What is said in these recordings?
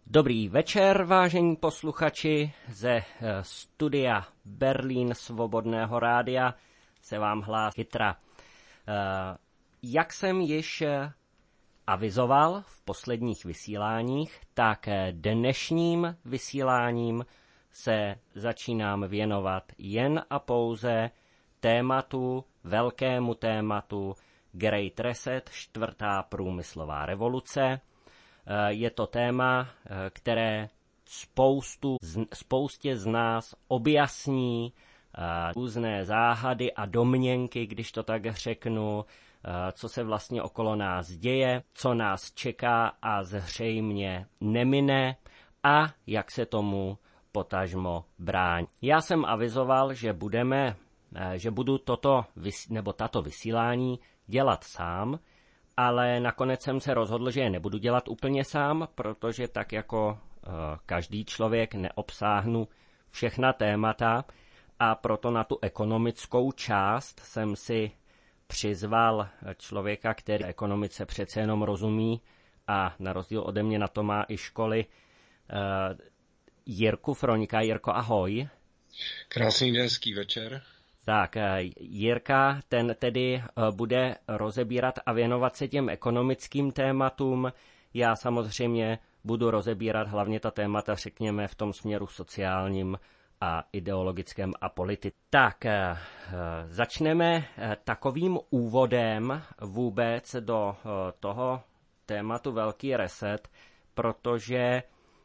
Dobrý večer, vážení posluchači, ze studia Berlín Svobodného rádia se vám hlásí Chytra. Jak jsem již avizoval v posledních vysíláních, tak dnešním vysíláním se začínám věnovat jen a pouze velkému tématu Great Reset, čtvrtá průmyslová revoluce. Je to téma, které spoustě z nás objasní různé záhady a domněnky, když to tak řeknu, co se vlastně okolo nás děje, co nás čeká a zřejmě nemine a jak se tomu potažmo bránit. Já jsem avizoval, že budu tato vysílání dělat sám, ale nakonec jsem se rozhodl, že je nebudu dělat úplně sám, protože tak jako každý člověk neobsáhnu všechna témata a proto na tu ekonomickou část jsem si přizval člověka, který ekonomice přece jenom rozumí a na rozdíl ode mě na to má i školy, Jirku Froňka. Jirko, ahoj. Krásný hezký večer. Tak, Jirka, ten tedy bude rozebírat a věnovat se těm ekonomickým tématům. Já samozřejmě budu rozebírat hlavně ta témata, řekněme, v tom směru sociálním a ideologickém a politickém. Tak, začneme takovým úvodem vůbec do toho tématu Velký reset, protože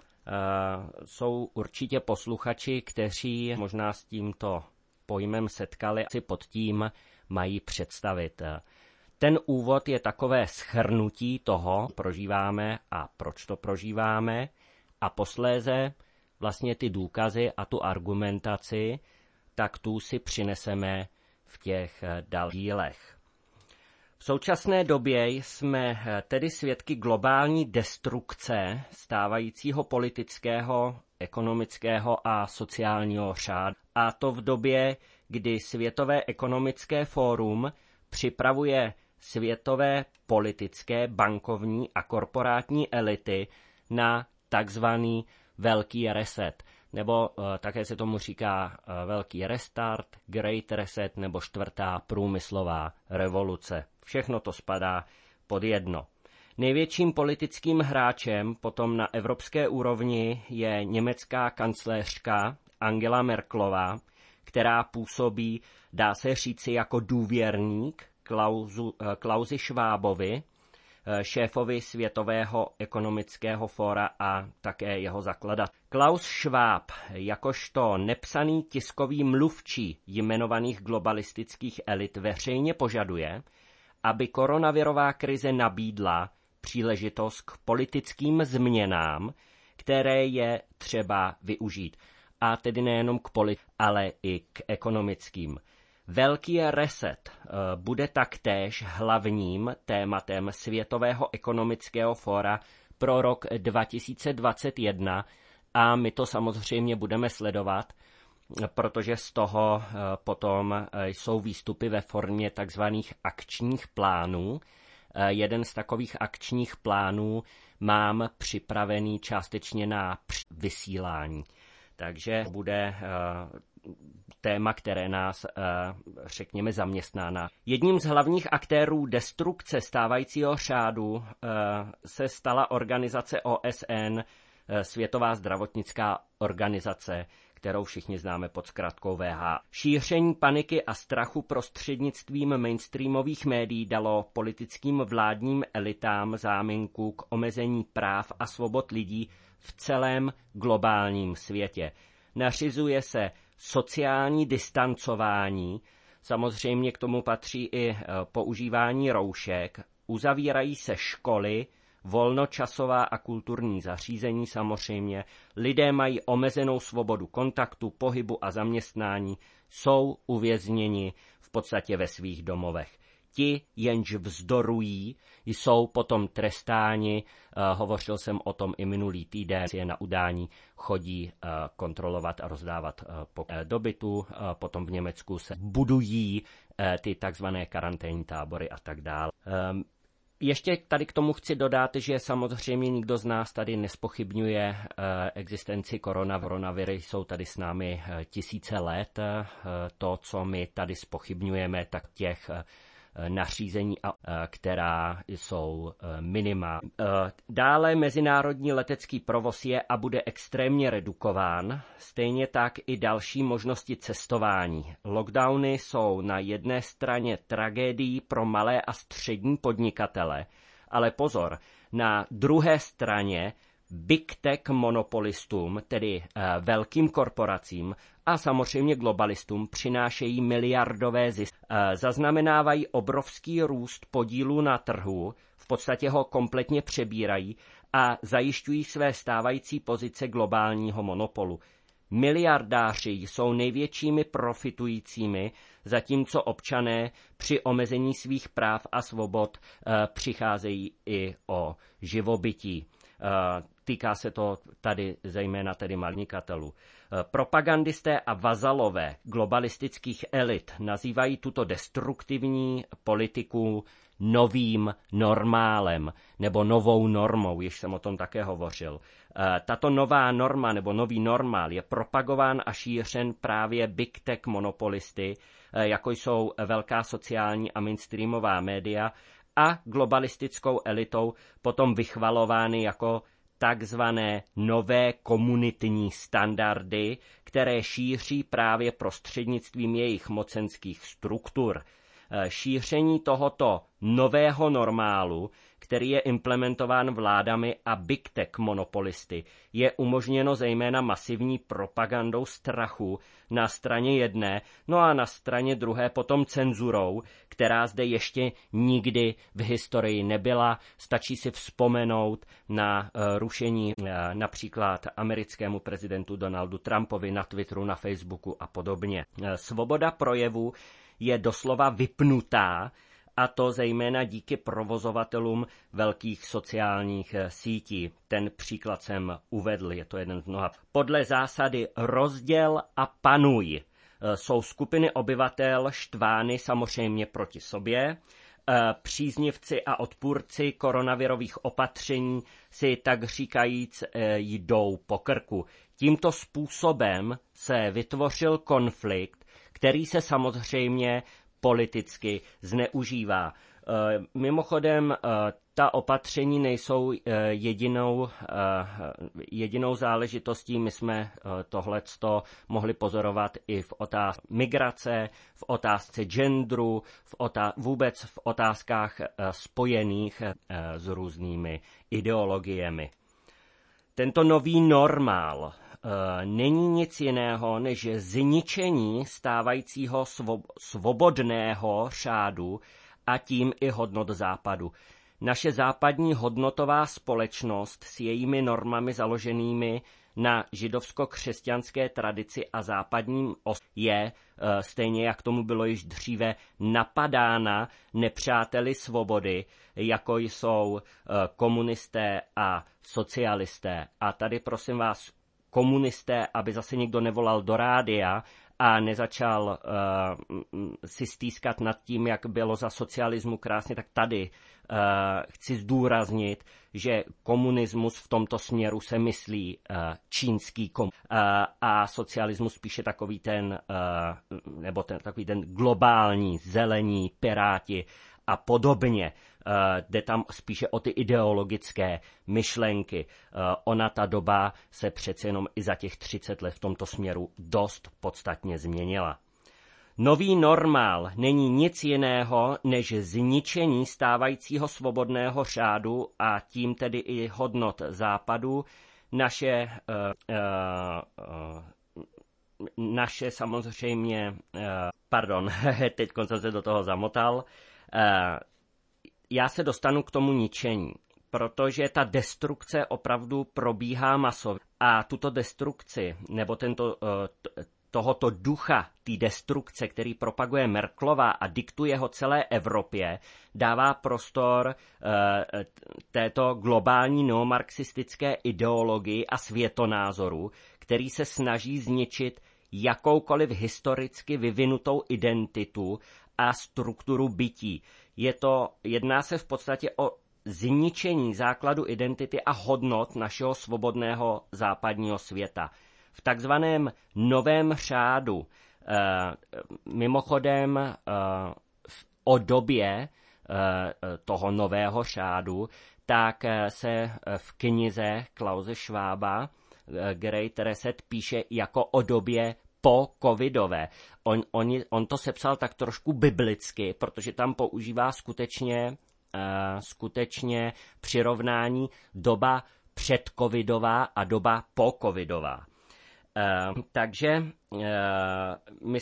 jsou určitě posluchači, kteří možná s tímto pojmem setkali, si pod tím mají představit. Ten úvod je takové shrnutí toho, prožíváme a proč to prožíváme, a posléze vlastně ty důkazy a tu argumentaci, tak tu si přineseme v těch dalších dílech. V současné době jsme tedy svědky globální destrukce stávajícího politického, ekonomického a sociálního řádu. A to v době, kdy Světové ekonomické fórum připravuje světové politické, bankovní a korporátní elity na takzvaný Velký reset, nebo také se tomu říká Velký restart, Great Reset nebo čtvrtá průmyslová revoluce. Všechno to spadá pod jedno. Největším politickým hráčem potom na evropské úrovni je německá kancléřka Angela Merkelová, která působí, dá se říci, jako důvěrník Klausi Schwabovi, šéfovi Světového ekonomického fóra a také jeho zakladatel. Klaus Schwab, jakožto nepsaný tiskový mluvčí jmenovaných globalistických elit, veřejně požaduje, aby koronavirová krize nabídla příležitost k politickým změnám, které je třeba využít. A tedy nejenom k ale i k ekonomickým. Velký reset bude taktéž hlavním tématem Světového ekonomického fóra pro rok 2021 a my to samozřejmě budeme sledovat, protože z toho potom jsou výstupy ve formě takzvaných akčních plánů. Jeden z takových akčních plánů mám připravený částečně na vysílání. Takže bude téma, které nás, řekněme, zaměstná. Jedním z hlavních aktérů destrukce stávajícího řádu se stala organizace OSN, Světová zdravotnická organizace, kterou všichni známe pod zkratkou WHO. Šíření paniky a strachu prostřednictvím mainstreamových médií dalo politickým vládním elitám záminku k omezení práv a svobod lidí v celém globálním světě. Nařizuje se sociální distancování, samozřejmě k tomu patří i používání roušek, uzavírají se školy, volnočasová a kulturní zařízení samozřejmě, lidé mají omezenou svobodu kontaktu, pohybu a zaměstnání, jsou uvězněni v podstatě ve svých domovech. Ti, jenž vzdorují, jsou potom trestáni. Hovořil jsem o tom i minulý týden, je na udání chodí kontrolovat a rozdávat do bytu. Potom v Německu se budují ty takzvané karanténní tábory a tak dále. Ještě tady k tomu chci dodat, že samozřejmě nikdo z nás tady nespochybňuje existenci koronaviry. Jsou tady s námi tisíce let. To, co my tady zpochybňujeme, tak těch nařízení, která jsou minima. Dále mezinárodní letecký provoz je a bude extrémně redukován, stejně tak i další možnosti cestování. Lockdowny jsou na jedné straně tragédií pro malé a střední podnikatele, ale pozor, na druhé straně big tech monopolistům, tedy velkým korporacím a samozřejmě globalistům přinášejí miliardové zisky. Zaznamenávají obrovský růst podílu na trhu, v podstatě ho kompletně přebírají a zajišťují své stávající pozice globálního monopolu. Miliardáři jsou největšími profitujícími, zatímco občané při omezení svých práv a svobod přicházejí i o živobytí. Týká se to tady zejména tedy podnikatelů. Propagandisté a vazalové globalistických elit nazývají tuto destruktivní politiku novým normálem nebo novou normou, již jsem o tom také hovořil. Tato nová norma nebo nový normál je propagován a šířen právě big tech monopolisty, jako jsou velká sociální a mainstreamová média, a globalistickou elitou potom vychvalovány jako takzvané nové komunitní standardy, které šíří právě prostřednictvím jejich mocenských struktur. Šíření tohoto nového normálu, který je implementován vládami a big tech monopolisty, je umožněno zejména masivní propagandou strachu na straně jedné, no a na straně druhé potom cenzurou, která zde ještě nikdy v historii nebyla. Stačí si vzpomenout na rušení například americkému prezidentu Donaldu Trumpovi na Twitteru, na Facebooku a podobně. Svoboda projevu je doslova vypnutá, a to zejména díky provozovatelům velkých sociálních sítí. Ten příklad jsem uvedl, je to jeden z mnoha. Podle zásady rozděl a panuj jsou skupiny obyvatel štvány samozřejmě proti sobě. Příznivci a odpůrci koronavirových opatření si tak říkajíc jdou po krku. Tímto způsobem se vytvořil konflikt, který se samozřejmě politicky zneužívá. Mimochodem, ta opatření nejsou jedinou záležitostí. My jsme tohleto mohli pozorovat i v otázce migrace, v otázce genderu, vůbec v otázkách spojených s různými ideologiemi. Tento nový normál není nic jiného než zničení stávajícího svobodného řádu a tím i hodnot Západu. Naše západní hodnotová společnost s jejími normami založenými na židovsko-křesťanské tradici a západním je, stejně jak tomu bylo již dříve, napadána nepřáteli svobody, jako jsou komunisté a socialisté. A tady prosím vás, komunisté, aby zase někdo nevolal do rádia a nezačal si stýskat nad tím, jak bylo za socialismu krásně, tak tady chci zdůraznit, že komunismus v tomto směru se myslí čínský a socialismus spíše takový ten globální, zelení, piráti a podobně. Jde tam spíše o ty ideologické myšlenky. Ona ta doba se přece jenom i za těch 30 let v tomto směru dost podstatně změnila. Nový normál není nic jiného než zničení stávajícího svobodného řádu a tím tedy i hodnot Západu. Naše samozřejmě, teď jsem se do toho zamotal, já se dostanu k tomu ničení, protože ta destrukce opravdu probíhá masově. A tuto destrukci, nebo tohoto ducha té destrukce, který propaguje Merkelová a diktuje ho celé Evropě, dává prostor této globální neomarxistické ideologii a světonázoru, který se snaží zničit jakoukoliv historicky vyvinutou identitu a strukturu bytí. Jedná se v podstatě o zničení základu identity a hodnot našeho svobodného západního světa. V takzvaném novém řádu, mimochodem o době toho nového řádu, tak se v knize Klause Schwaba Great Reset píše jako o době po covidové. On to sepsal tak trošku biblicky, protože tam používá skutečně přirovnání doba předcovidová a doba po-covidová. Takže my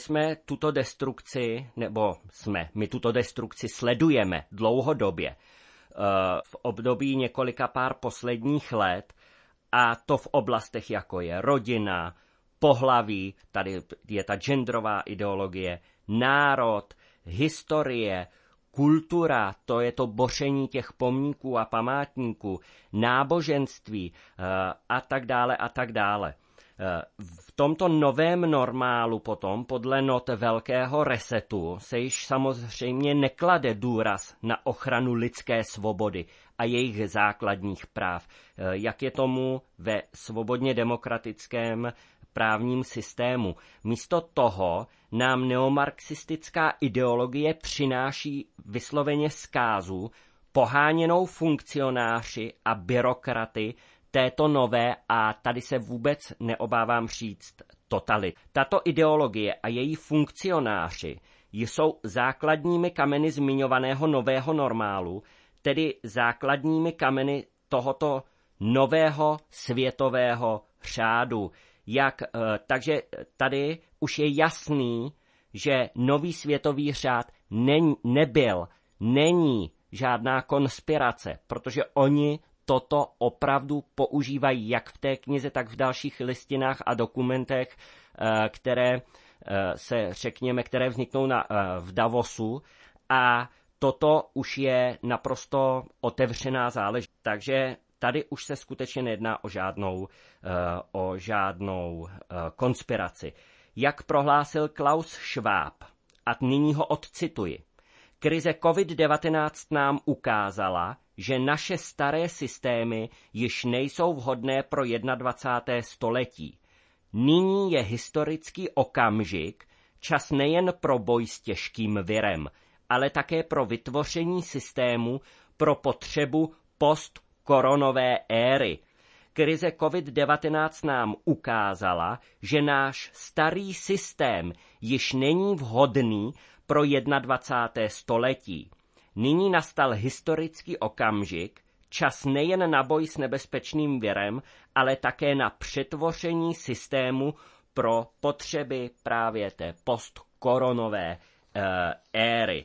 tuto destrukci sledujeme dlouhodobě v období několika pár posledních let, a to v oblastech, jako je rodina, pohlaví, tady je ta genderová ideologie, národ, historie, kultura, to je to boření těch pomníků a památníků, náboženství a tak dále a tak dále. V tomto novém normálu potom, podle not velkého resetu, se již samozřejmě neklade důraz na ochranu lidské svobody a jejich základních práv, jak je tomu ve svobodně demokratickém právním systému. Místo toho nám neomarxistická ideologie přináší vysloveně zkázu, poháněnou funkcionáři a byrokraty této nové, a tady se vůbec neobávám říct, totalit. Tato ideologie a její funkcionáři jsou základními kameny zmiňovaného nového normálu, tedy základními kameny tohoto nového světového řádu. Takže tady už je jasný, že nový světový řád není žádná konspirace, protože oni toto opravdu používají jak v té knize, tak v dalších listinách a dokumentech, které vzniknou v Davosu, a toto už je naprosto otevřená záležitost. Takže tady už se skutečně nejedná o žádnou konspiraci. Jak prohlásil Klaus Schwab, a nyní ho odcituji: krize COVID-19 nám ukázala, že naše staré systémy již nejsou vhodné pro 21. století. Nyní je historický okamžik, čas nejen pro boj s těžkým virem, ale také pro vytvoření systému pro potřebu postkoronové éry. Krize COVID-19 nám ukázala, že náš starý systém již není vhodný pro 21. století. Nyní nastal historický okamžik, čas nejen na boj s nebezpečným virem, ale také na přetvoření systému pro potřeby právě té postkoronové éry.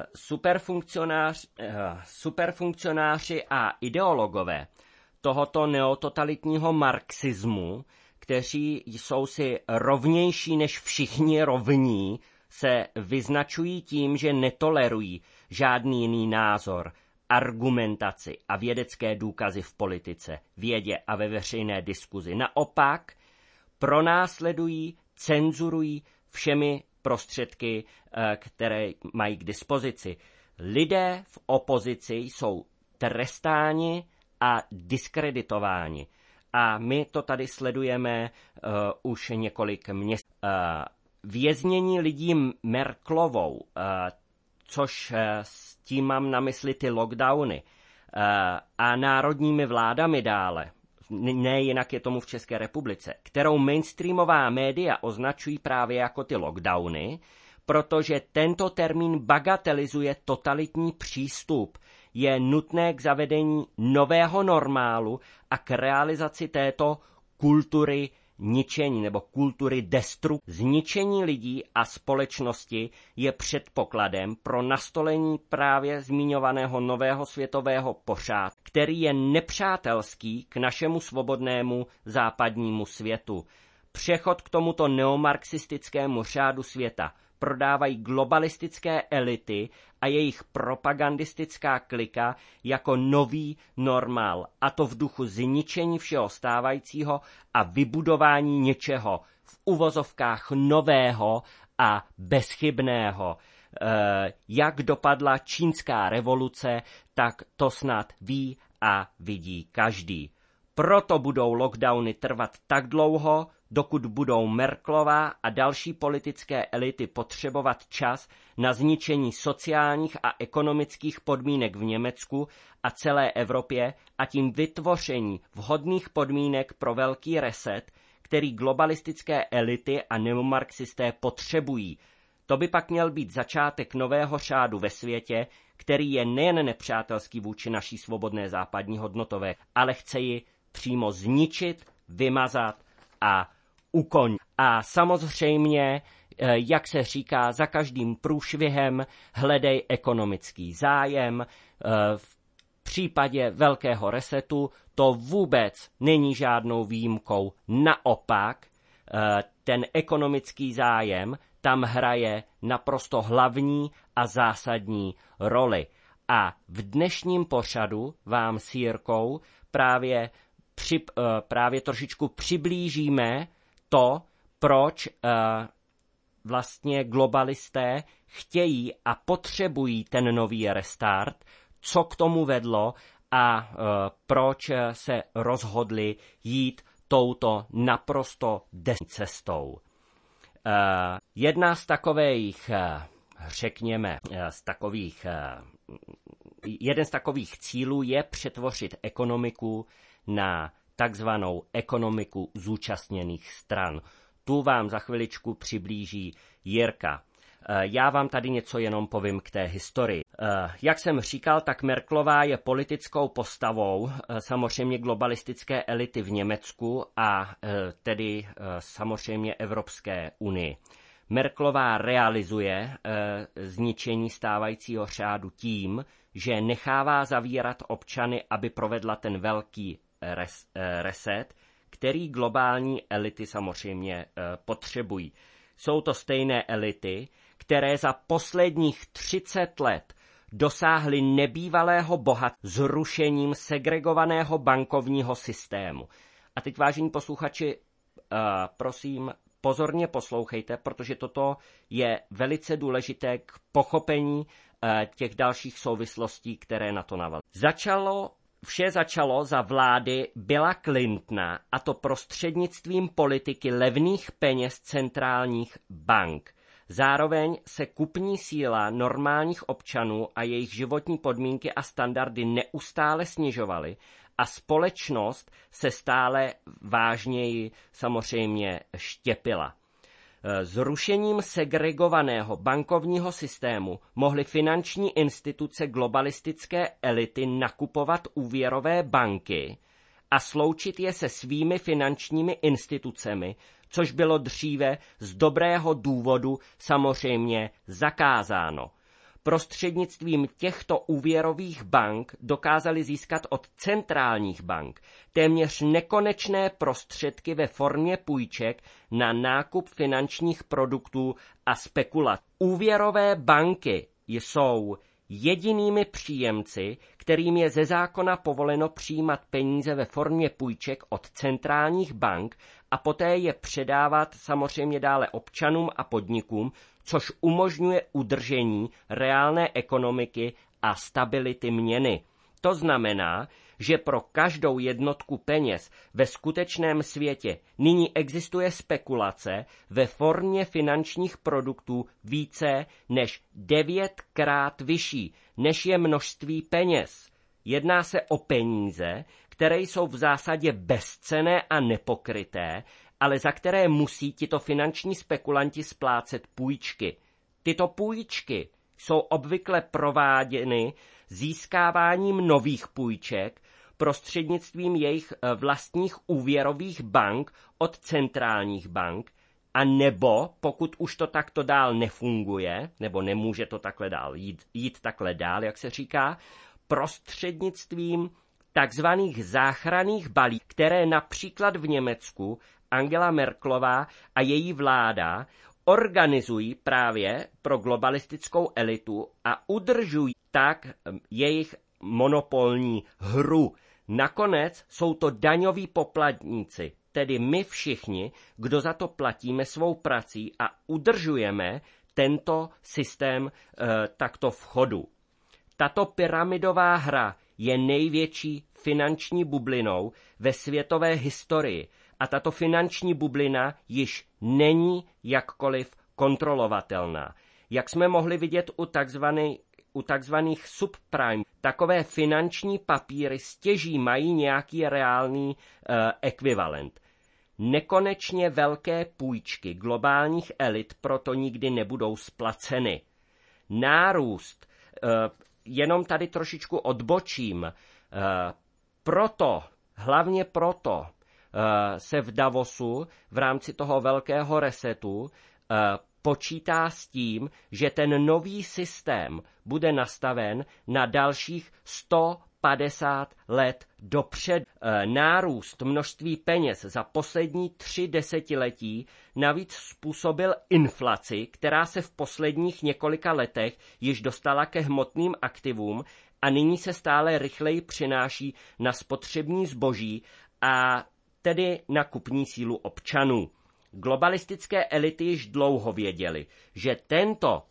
Superfunkcionáři a ideologové tohoto neototalitního marxismu, kteří jsou si rovnější než všichni rovní, se vyznačují tím, že netolerují žádný jiný názor, argumentaci a vědecké důkazy v politice, vědě a ve veřejné diskuzi. Naopak pronásledují, cenzurují všemi prostředky, které mají k dispozici. Lidé v opozici jsou trestáni a diskreditováni. A my to tady sledujeme už několik měsíců. Věznění lidí Merkelovou, což s tím mám na mysli ty lockdowny, a národními vládami dále, ne jinak je tomu v České republice, kterou mainstreamová média označují právě jako ty lockdowny, protože tento termín bagatelizuje totalitní přístup, je nutné k zavedení nového normálu a k realizaci této kultury ničení nebo kultury destrukce. Zničení lidí a společnosti je předpokladem pro nastolení právě zmiňovaného nového světového pořádku, který je nepřátelský k našemu svobodnému západnímu světu. Přechod k tomuto neomarxistickému řádu světa prodávají globalistické elity a jejich propagandistická klika jako nový normál, a to v duchu zničení všeho stávajícího a vybudování něčeho v uvozovkách nového a bezchybného. Jak dopadla čínská revoluce, tak to snad ví a vidí každý. Proto budou lockdowny trvat tak dlouho, dokud budou Merkelová a další politické elity potřebovat čas na zničení sociálních a ekonomických podmínek v Německu a celé Evropě a tím vytvoření vhodných podmínek pro velký reset, který globalistické elity a neomarxisté potřebují. To by pak měl být začátek nového řádu ve světě, který je nejen nepřátelský vůči naší svobodné západní hodnotové, ale chce ji přímo zničit, vymazat a ukončit. A samozřejmě, jak se říká, za každým průšvihem hledej ekonomický zájem. V případě velkého resetu to vůbec není žádnou výjimkou. Naopak, ten ekonomický zájem tam hraje naprosto hlavní a zásadní roli. A v dnešním pořadu vám s Jirkou právě trošičku přiblížíme to, proč vlastně globalisté chtějí a potřebují ten nový restart, co k tomu vedlo a proč se rozhodli jít touto naprosto desní cestou. Jedna z takových, řekněme, jeden z takových cílů je přetvořit ekonomiku na takzvanou ekonomiku zúčastněných stran. Tu vám za chviličku přiblíží Jirka. Já vám tady něco jenom povím k té historii. Jak jsem říkal, tak Merkelová je politickou postavou samozřejmě globalistické elity v Německu a tedy samozřejmě Evropské unii. Merkelová realizuje zničení stávajícího řádu tím, že nechává zavírat občany, aby provedla ten velký reset, který globální elity samozřejmě potřebují. Jsou to stejné elity, které za posledních 30 let dosáhly nebývalého bohatství zrušením segregovaného bankovního systému. A teď, vážení posluchači, prosím, pozorně poslouchejte, protože toto je velice důležité k pochopení těch dalších souvislostí, které na to navazují. Vše začalo za vlády Billa Clintona, a to prostřednictvím politiky levných peněz centrálních bank. Zároveň se kupní síla normálních občanů a jejich životní podmínky a standardy neustále snižovaly a společnost se stále vážněji samozřejmě štěpila. Zrušením segregovaného bankovního systému mohly finanční instituce globalistické elity nakupovat úvěrové banky a sloučit je se svými finančními institucemi, což bylo dříve z dobrého důvodu samozřejmě zakázáno. Prostřednictvím těchto úvěrových bank dokázali získat od centrálních bank téměř nekonečné prostředky ve formě půjček na nákup finančních produktů a spekulací. Úvěrové banky jsou jedinými příjemci, kterým je ze zákona povoleno přijímat peníze ve formě půjček od centrálních bank a poté je předávat samozřejmě dále občanům a podnikům, což umožňuje udržení reálné ekonomiky a stability měny. To znamená, že pro každou jednotku peněz ve skutečném světě nyní existuje spekulace ve formě finančních produktů více než 9krát vyšší, než je množství peněz. Jedná se o peníze, které jsou v zásadě bezcenné a nepokryté, ale za které musí tito finanční spekulanti splácet půjčky. Tyto půjčky jsou obvykle prováděny získáváním nových půjček prostřednictvím jejich vlastních úvěrových bank od centrálních bank, a nebo, pokud už to takto dál nefunguje, nebo nemůže to takhle dál jít takhle dál, jak se říká, prostřednictvím takzvaných záchranných balíčků, které například v Německu Angela Merkelová a její vláda organizují právě pro globalistickou elitu a udržují tak jejich monopolní hru. Nakonec jsou to daňoví poplatníci, tedy my všichni, kdo za to platíme svou prací a udržujeme tento systém takto v chodu. Tato pyramidová hra je největší finanční bublinou ve světové historii a tato finanční bublina již není jakkoliv kontrolovatelná. Jak jsme mohli vidět u takzvaných subprime, takové finanční papíry stěží mají nějaký reálný ekvivalent. Nekonečně velké půjčky globálních elit proto nikdy nebudou splaceny. Nárůst, jenom tady trošičku odbočím, hlavně proto se v Davosu v rámci toho velkého resetu počítá s tím, že ten nový systém bude nastaven na dalších 150 let dopředu. Nárůst množství peněz za poslední 3 desetiletí navíc způsobil inflaci, která se v posledních několika letech již dostala ke hmotným aktivům a nyní se stále rychleji přináší na spotřební zboží a tedy na kupní sílu občanů. Globalistické elity již dlouho věděly, že tento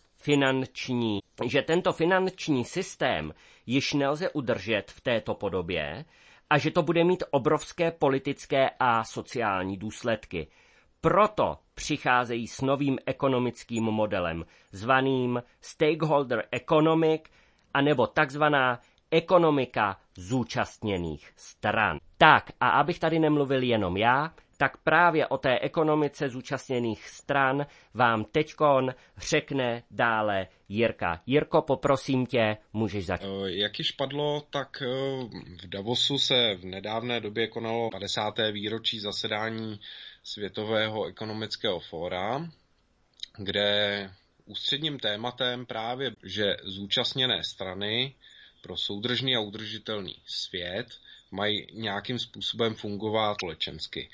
finanční systém již nelze udržet v této podobě a že to bude mít obrovské politické a sociální důsledky. Proto přicházejí s novým ekonomickým modelem, zvaným stakeholder economic, anebo takzvaná ekonomika zúčastněných stran. Tak, a abych tady nemluvil jenom já, tak právě o té ekonomice zúčastněných stran vám teďkon řekne dále Jirka. Jirko, poprosím tě, můžeš začít. Jak již padlo, tak v Davosu se v nedávné době konalo 50. výročí zasedání Světového ekonomického fóra, kde ústředním tématem právě, že zúčastněné strany pro soudržný a udržitelný svět mají nějakým způsobem fungovat společensky.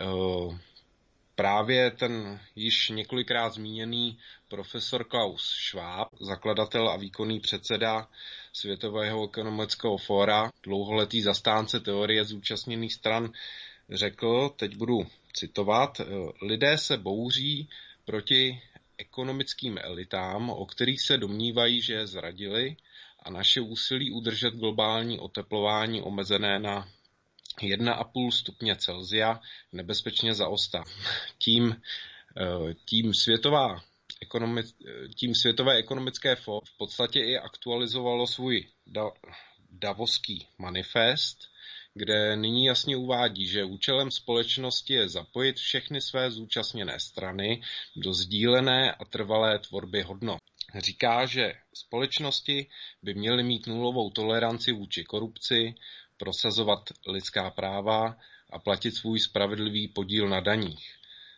Právě ten již několikrát zmíněný profesor Klaus Schwab, zakladatel a výkonný předseda Světového ekonomického fóra, dlouholetý zastánce teorie zúčastněných stran, řekl, teď budu citovat, lidé se bouří proti ekonomickým elitám, o kterých se domnívají, že je zradili, a naše úsilí udržet globální oteplování omezené na 1,5 stupně Celsia nebezpečně zaostá. Tím Světové ekonomické fórum v podstatě i aktualizovalo svůj davoský manifest, kde nyní jasně uvádí, že účelem společnosti je zapojit všechny své zúčastněné strany do sdílené a trvalé tvorby hodnot. Říká, že společnosti by měly mít nulovou toleranci vůči korupci, prosazovat lidská práva a platit svůj spravedlivý podíl na daních.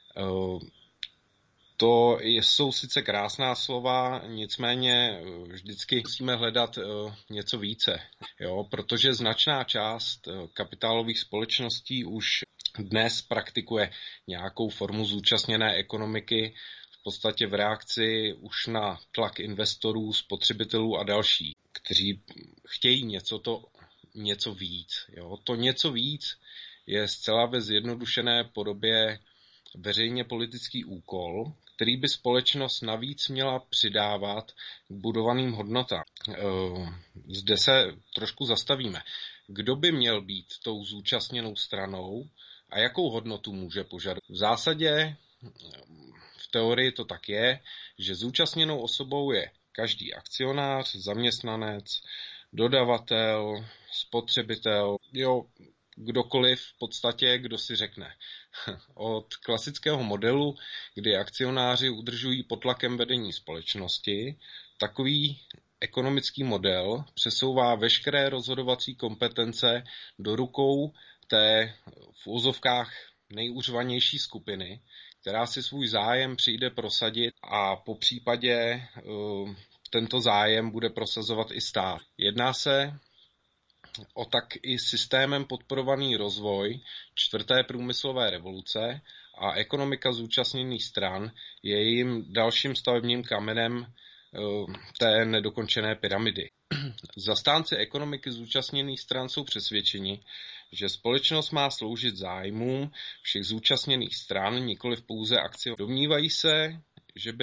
To jsou sice krásná slova, nicméně vždycky musíme hledat něco více, protože značná část kapitálových společností už dnes praktikuje nějakou formu zúčastněné ekonomiky, v podstatě v reakci už na tlak investorů, spotřebitelů a další, kteří chtějí něco víc. To něco víc je zcela ve zjednodušené podobě veřejně politický úkol, který by společnost navíc měla přidávat k budovaným hodnotám. Zde se trošku zastavíme. Kdo by měl být tou zúčastněnou stranou a jakou hodnotu může požadovat? V zásadě v teorii to tak je, že zúčastněnou osobou je každý akcionář, zaměstnanec, dodavatel, spotřebitel, kdokoliv v podstatě, kdo si řekne. Od klasického modelu, kdy akcionáři udržují pod tlakem vedení společnosti, takový ekonomický model přesouvá veškeré rozhodovací kompetence do rukou té v úzovkách nejuřvanější skupiny, která si svůj zájem přijde prosadit a po případě tento zájem bude prosazovat i stát. Jedná se o tak i systémem podporovaný rozvoj čtvrté průmyslové revoluce a ekonomika zúčastněných stran je jejím dalším stavebním kamenem té nedokončené pyramidy. Zastánci ekonomiky zúčastněných stran jsou přesvědčeni, že společnost má sloužit zájmům všech zúčastněných stran, nikoliv pouze akcií. Domnívají se, že by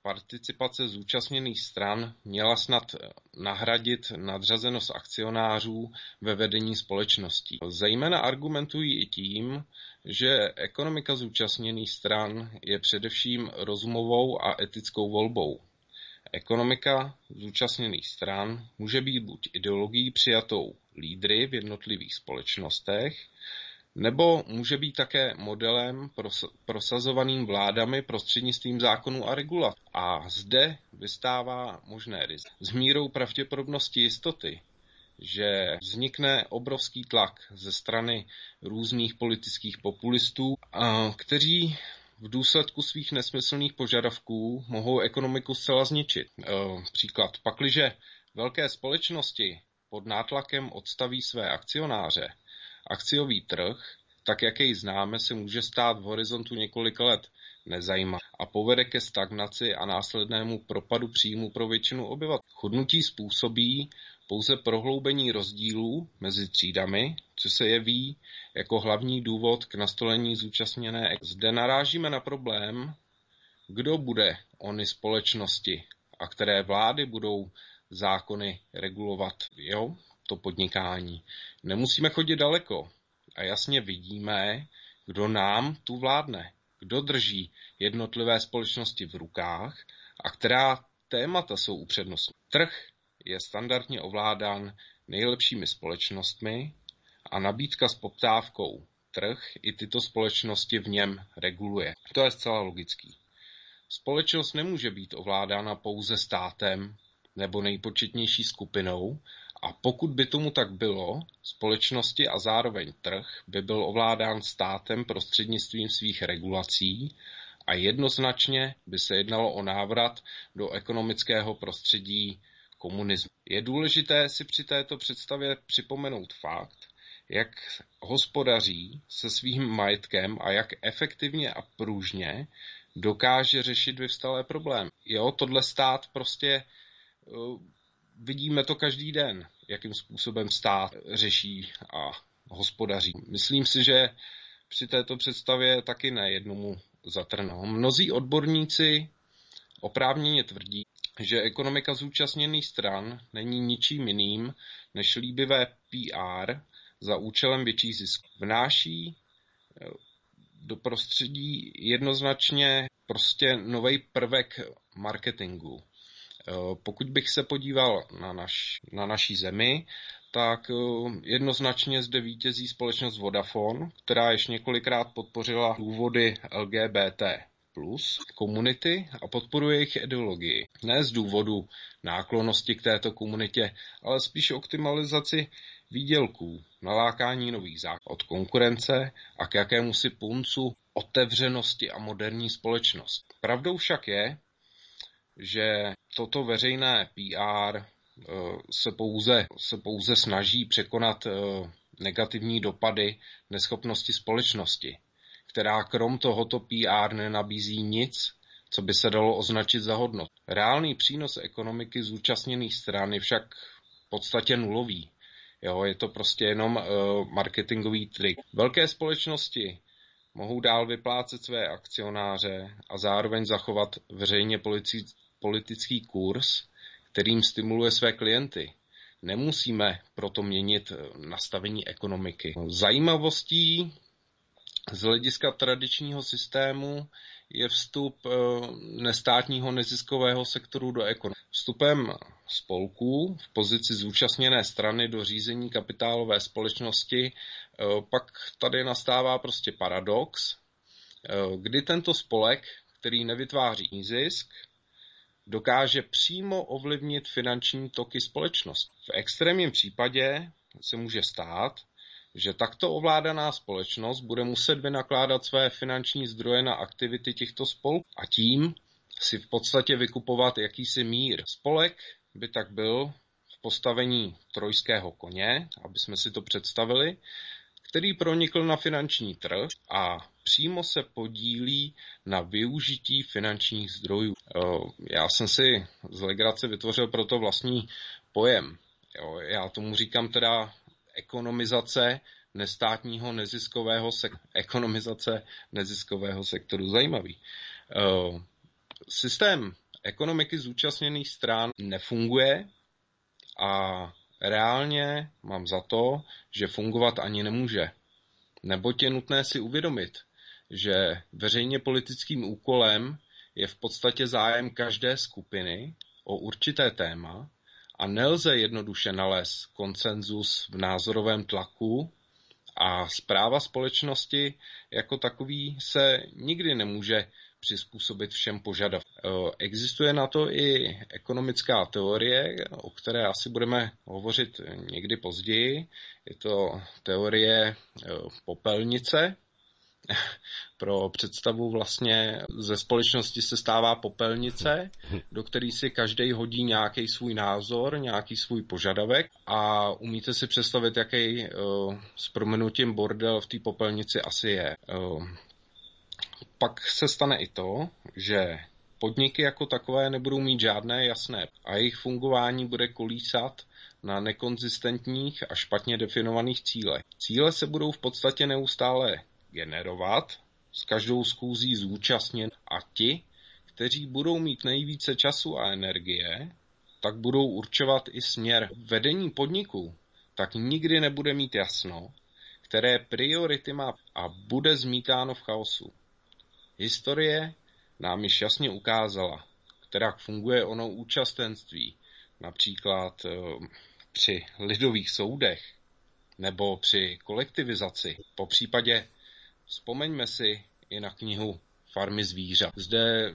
participace zúčastněných stran měla snad nahradit nadřazenost akcionářů ve vedení společností. Zejména argumentují i tím, že ekonomika zúčastněných stran je především rozumovou a etickou volbou. Ekonomika zúčastněných stran může být buď ideologií přijatou lídry v jednotlivých společnostech, nebo může být také modelem prosazovaným vládami prostřednictvím zákonů a regulací. A zde vystává možné riziko. S mírou pravděpodobnosti jistoty, že vznikne obrovský tlak ze strany různých politických populistů, kteří v důsledku svých nesmyslných požadavků mohou ekonomiku zcela zničit. Příklad, pakliže velké společnosti pod nátlakem odstaví své akcionáře, akciový trh, tak jak jej známe, se může stát v horizontu několika let nezajímavý a povede ke stagnaci a následnému propadu příjmu pro většinu obyvatel. Chudnutí způsobí pouze prohloubení rozdílů mezi třídami, co se jeví jako hlavní důvod k nastolení zúčastněné. Zde narážíme na problém, kdo bude ony společnosti a které vlády budou zákony regulovat to podnikání. Nemusíme chodit daleko a jasně vidíme, kdo nám tu vládne, kdo drží jednotlivé společnosti v rukách a která témata jsou upřednostněna. Trh je standardně ovládán nejlepšími společnostmi a nabídka s poptávkou. Trh i tyto společnosti v něm reguluje. To je zcela logický. Společnost nemůže být ovládána pouze státem nebo nejpočetnější skupinou, a pokud by tomu tak bylo, společnosti a zároveň trh by byl ovládán státem prostřednictvím svých regulací a jednoznačně by se jednalo o návrat do ekonomického prostředí komunismu. Je důležité si při této představě připomenout fakt, jak hospodaří se svým majetkem a jak efektivně a pružně dokáže řešit vyvstalé problémy. Tohle stát prostě vidíme to každý den, jakým způsobem stát řeší a hospodaří. Myslím si, že při této představě taky ne jednomu zatrnou. Mnozí odborníci oprávněně tvrdí, že ekonomika zúčastněných stran není ničím jiným než líbivé PR za účelem větší zisku. Vnáší do prostředí jednoznačně prostě nový prvek marketingu. Pokud bych se podíval na naší zemi, tak jednoznačně zde vítězí společnost Vodafone, která již několikrát podpořila důvody LGBT plus komunity a podporuje jejich ideologii. Ne z důvodu náklonnosti k této komunitě, ale spíš optimalizaci výdělků, nalákání nových zákonů od konkurence a k jakémusi puncu otevřenosti a moderní společnost. Pravdou však je, že toto veřejné PR se pouze snaží překonat negativní dopady neschopnosti společnosti, která krom tohoto PR nenabízí nic, co by se dalo označit za hodnotu. Reálný přínos ekonomiky zúčastněných stran je však v podstatě nulový. Je to prostě jenom marketingový trik. Velké společnosti mohou dál vyplácet své akcionáře a zároveň zachovat veřejně politický kurz, kterým stimuluje své klienty. Nemusíme proto měnit nastavení ekonomiky. Zajímavostí z hlediska tradičního systému je vstup nestátního neziskového sektoru do ekonomiky. Vstupem spolků v pozici zúčastněné strany do řízení kapitálové společnosti pak tady nastává prostě paradox, kdy tento spolek, který nevytváří zisk, dokáže přímo ovlivnit finanční toky společnosti. V extrémním případě se může stát, že takto ovládaná společnost bude muset vynakládat své finanční zdroje na aktivity těchto spolků a tím si v podstatě vykupovat jakýsi mír. Spolek by tak byl v postavení trojského koně, aby jsme si to představili, který pronikl na finanční trh a přímo se podílí na využití finančních zdrojů. Já jsem si z legrace vytvořil proto vlastní pojem. Já tomu říkám teda ekonomizace nestátního neziskového sektoru. Zajímavý. Systém ekonomiky zúčastněných stran nefunguje a reálně mám za to, že fungovat ani nemůže. Neboť je nutné si uvědomit, že veřejně politickým úkolem je v podstatě zájem každé skupiny o určité téma a nelze jednoduše nalézt konsenzus v názorovém tlaku a správa společnosti jako takový se nikdy nemůže přizpůsobit všem požadavkům. Existuje na to i ekonomická teorie, o které asi budeme hovořit někdy později. Je to teorie popelnice. Pro představu vlastně ze společnosti se stává popelnice, do které si každý hodí nějaký svůj názor, nějaký svůj požadavek a umíte si představit, jaký s prominutím bordel v té popelnici asi je. Pak se stane i to, že podniky jako takové nebudou mít žádné jasné a jejich fungování bude kolísat na nekonzistentních a špatně definovaných cílech. Cíle se budou v podstatě neustále generovat, s každou schůzí zúčastněn a ti, kteří budou mít nejvíce času a energie, tak budou určovat i směr. Vedení podniku tak nikdy nebude mít jasno, které priority má a bude zmítáno v chaosu. Historie nám již jasně ukázala, která funguje ono účastenství, například při lidových soudech nebo při kolektivizaci. Popřípadě vzpomeňme si i na knihu Farmy zvířat. Zde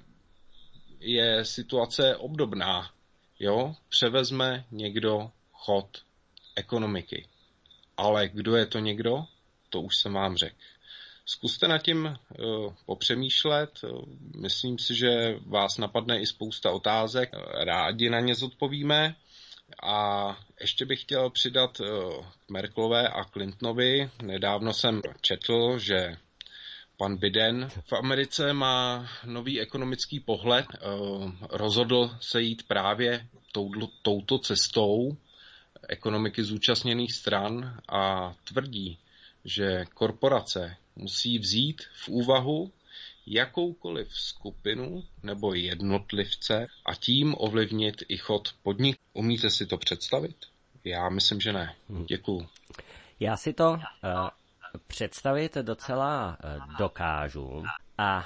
je situace obdobná. Převezme někdo chod ekonomiky. Ale kdo je to někdo? To už jsem vám řekl. Zkuste nad tím popřemýšlet. Myslím si, že vás napadne i spousta otázek. Rádi na ně zodpovíme. A ještě bych chtěl přidat k Merkelové a Clintonovi. Nedávno jsem četl, že pan Biden v Americe má nový ekonomický pohled. Rozhodl se jít právě touto cestou ekonomiky zúčastněných stran a tvrdí, že korporace musí vzít v úvahu jakoukoliv skupinu nebo jednotlivce a tím ovlivnit i chod podniku. Umíte si to představit? Já myslím, že ne. Děkuju. Já si to představit docela dokážu a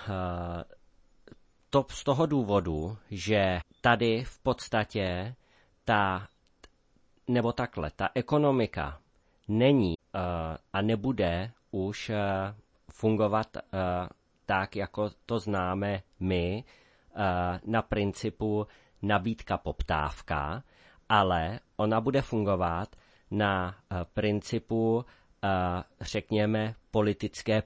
to z toho důvodu, že tady v podstatě ta ekonomika není a nebude už fungovat tak, jako to známe my, na principu nabídka-poptávka, ale ona bude fungovat na principu, řekněme, politické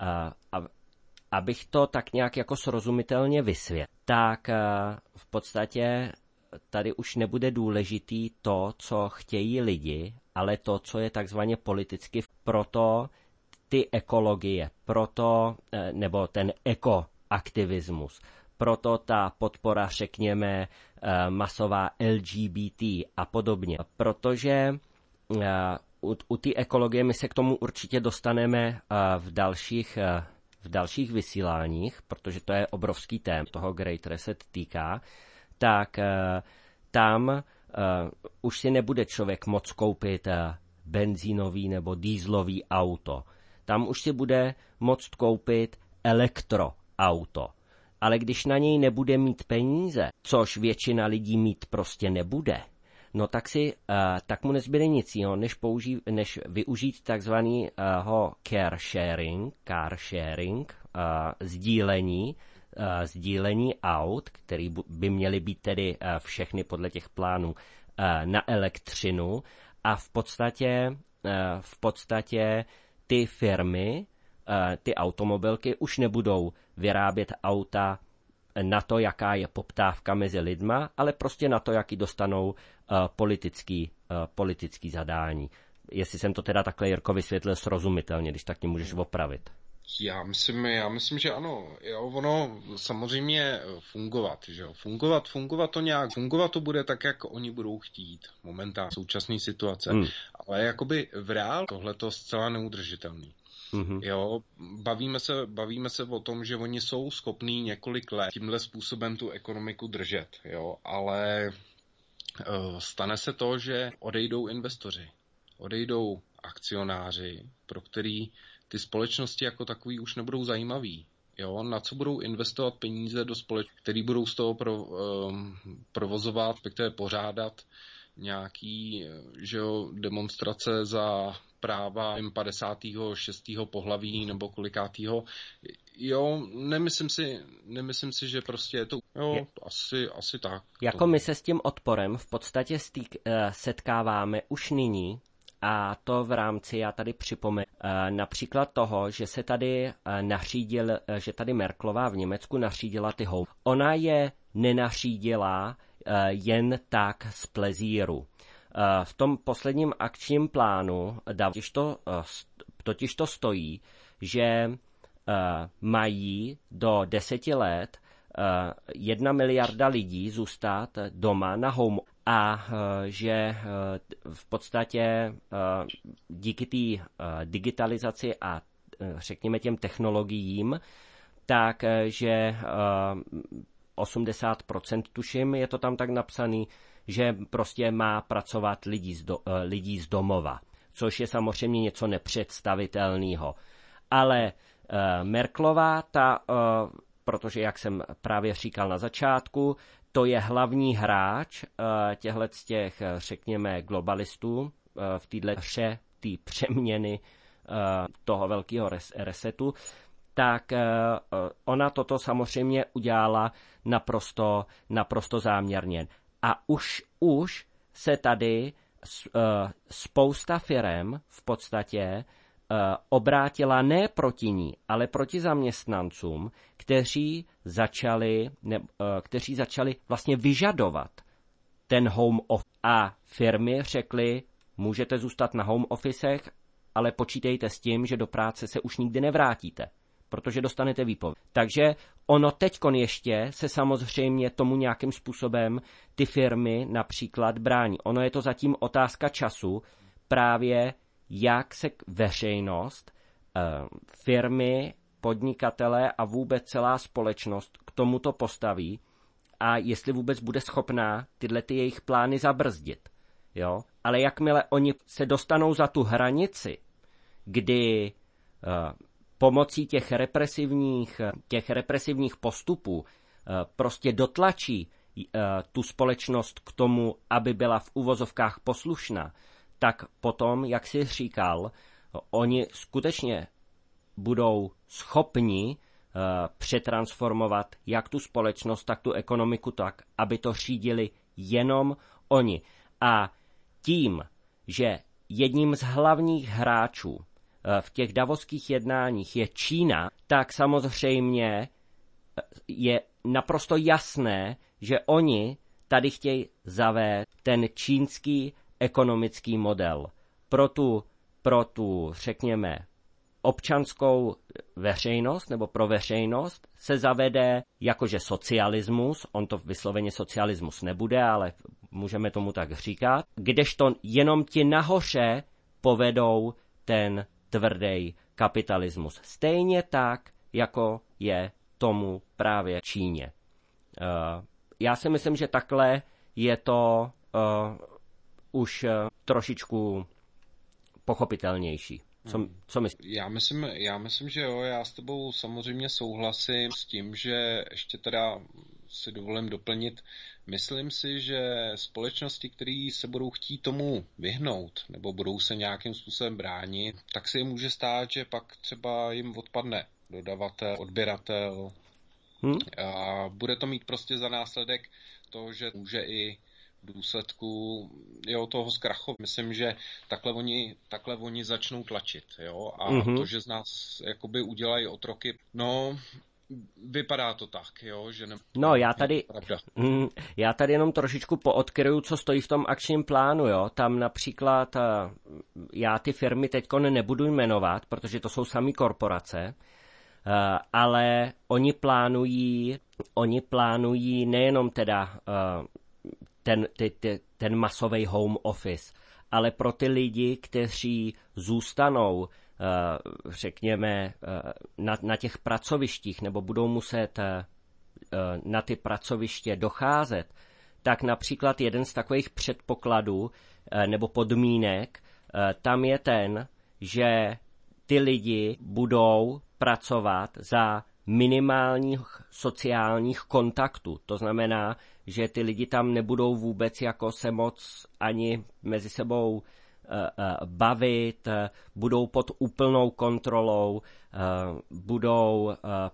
abych to tak nějak jako srozumitelně vysvětlil, tak v podstatě tady už nebude důležitý to, co chtějí lidi, ale to, co je takzvaně politicky. Proto ty ekologie, nebo ten ekoaktivismus, proto ta podpora, řekněme, masová LGBT a podobně. Protože u té ekologie my se k tomu určitě dostaneme v dalších vysíláních, protože to je obrovský téma, toho Great Reset týká, tak tam už si nebude člověk moct koupit benzínový nebo dýzlový auto. Tam už si bude moct koupit elektroauto. Ale když na něj nebude mít peníze, což většina lidí mít prostě nebude, no tak mu nezbyde nic jiného, než využít takzvaného car sharing, sdílení aut, který by měly být tedy všechny podle těch plánů na elektřinu a v podstatě ty firmy, ty automobilky už nebudou vyrábět auta na to, jaká je poptávka mezi lidma, ale prostě na to, jaký dostanou politický zadání. Jestli jsem to teda takhle, Jirko, vysvětlil srozumitelně, když tak mě můžeš opravit. Já myslím, že ano. Ono samozřejmě fungovat, že jo. Fungovat to bude tak, jak oni budou chtít momentálně v současné situace. Ale jakoby v reálu tohle to zcela neudržitelný. Jo, bavíme se o tom, že oni jsou schopní několik let tímhle způsobem tu ekonomiku držet, jo, ale stane se to, že odejdou investoři, odejdou akcionáři, pro který ty společnosti jako takový už nebudou zajímavý. Jo, na co budou investovat peníze do společností, který budou z toho provozovat, respektive pořádat nějaký, že jo, demonstrace za práva 56. pohlaví nebo kolikátýho. Jo, nemyslím si, že prostě je to, jo, asi tak. Jako my se s tím odporem v podstatě setkáváme už nyní, a to v rámci, já tady připomenu, například toho, že se tady že tady Merkelová v Německu nařídila ty home. Ona je nenařídila jen tak z plezíru. V tom posledním akčním plánu totiž to stojí, že mají do 10 let 1 miliarda lidí zůstat doma na home a že v podstatě díky té digitalizaci a řekněme těm technologiím, takže 80% tuším, je to tam tak napsaný, že prostě má pracovat lidí z domova, což je samozřejmě něco nepředstavitelného. Ale Merkelová, protože jak jsem právě říkal na začátku, to je hlavní hráč těch, řekněme, globalistů v této hře, té přeměny toho velkého resetu, tak ona toto samozřejmě udělala naprosto záměrně. A už se tady spousta firem v podstatě obrátila ne proti ní, ale proti zaměstnancům, kteří začali vlastně vyžadovat ten home office. A firmy řekly, můžete zůstat na home officech, ale počítejte s tím, že do práce se už nikdy nevrátíte, protože dostanete výpověď. Takže ono teďkon ještě se samozřejmě tomu nějakým způsobem ty firmy například brání. Ono je to zatím otázka času, právě jak se veřejnost, firmy, podnikatelé a vůbec celá společnost k tomuto postaví a jestli vůbec bude schopná tyhle ty jejich plány zabrzdit. Jo? Ale jakmile oni se dostanou za tu hranici, kdy pomocí těch represivních postupů prostě dotlačí tu společnost k tomu, aby byla v uvozovkách poslušná, tak potom, jak jsi říkal, oni skutečně budou schopni přetransformovat jak tu společnost, tak tu ekonomiku tak, aby to řídili jenom oni. A tím, že jedním z hlavních hráčů v těch davosských jednáních je Čína, tak samozřejmě je naprosto jasné, že oni tady chtějí zavést ten čínský ekonomický model. Pro tu, řekněme, občanskou veřejnost nebo pro veřejnost se zavede jakože socialismus, on to vysloveně socialismus nebude, ale můžeme tomu tak říkat, kdežto jenom ti nahoře povedou ten tvrdý kapitalismus. Stejně tak, jako je tomu právě Číně. Já si myslím, že takhle je to už trošičku pochopitelnější. Co myslíš? Já myslím, že jo, já s tebou samozřejmě souhlasím s tím, že ještě teda si dovolím doplnit. Myslím si, že společnosti, které se budou chtít tomu vyhnout nebo budou se nějakým způsobem bránit, tak se jim může stát, že pak třeba jim odpadne dodavatel, odběratel. A bude to mít prostě za následek to, že může i v důsledku toho zkrachu. Myslím, že takhle oni začnou tlačit. Jo? A to, že z nás jakoby udělají otroky, no vypadá to tak, jo, že ne... No, já tady jenom trošičku poodkryju, co stojí v tom akčním plánu, jo. Tam například, já ty firmy teďko nebudu jmenovat, protože to jsou samý korporace, ale oni plánují nejenom teda ten masový home office, ale pro ty lidi, kteří zůstanou řekněme, na těch pracovištích nebo budou muset na ty pracoviště docházet, tak například jeden z takových předpokladů nebo podmínek tam je ten, že ty lidi budou pracovat za minimálních sociálních kontaktů. To znamená, že ty lidi tam nebudou vůbec jako se moc ani mezi sebou bavit, budou pod úplnou kontrolou, budou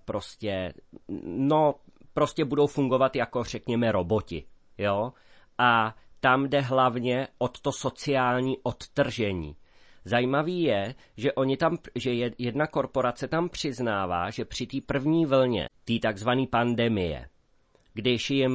prostě budou fungovat jako, řekněme, roboti. Jo? A tam jde hlavně od to sociální odtržení. Zajímavý je, že jedna korporace tam přiznává, že při té první vlně, té takzvané pandemie, když jim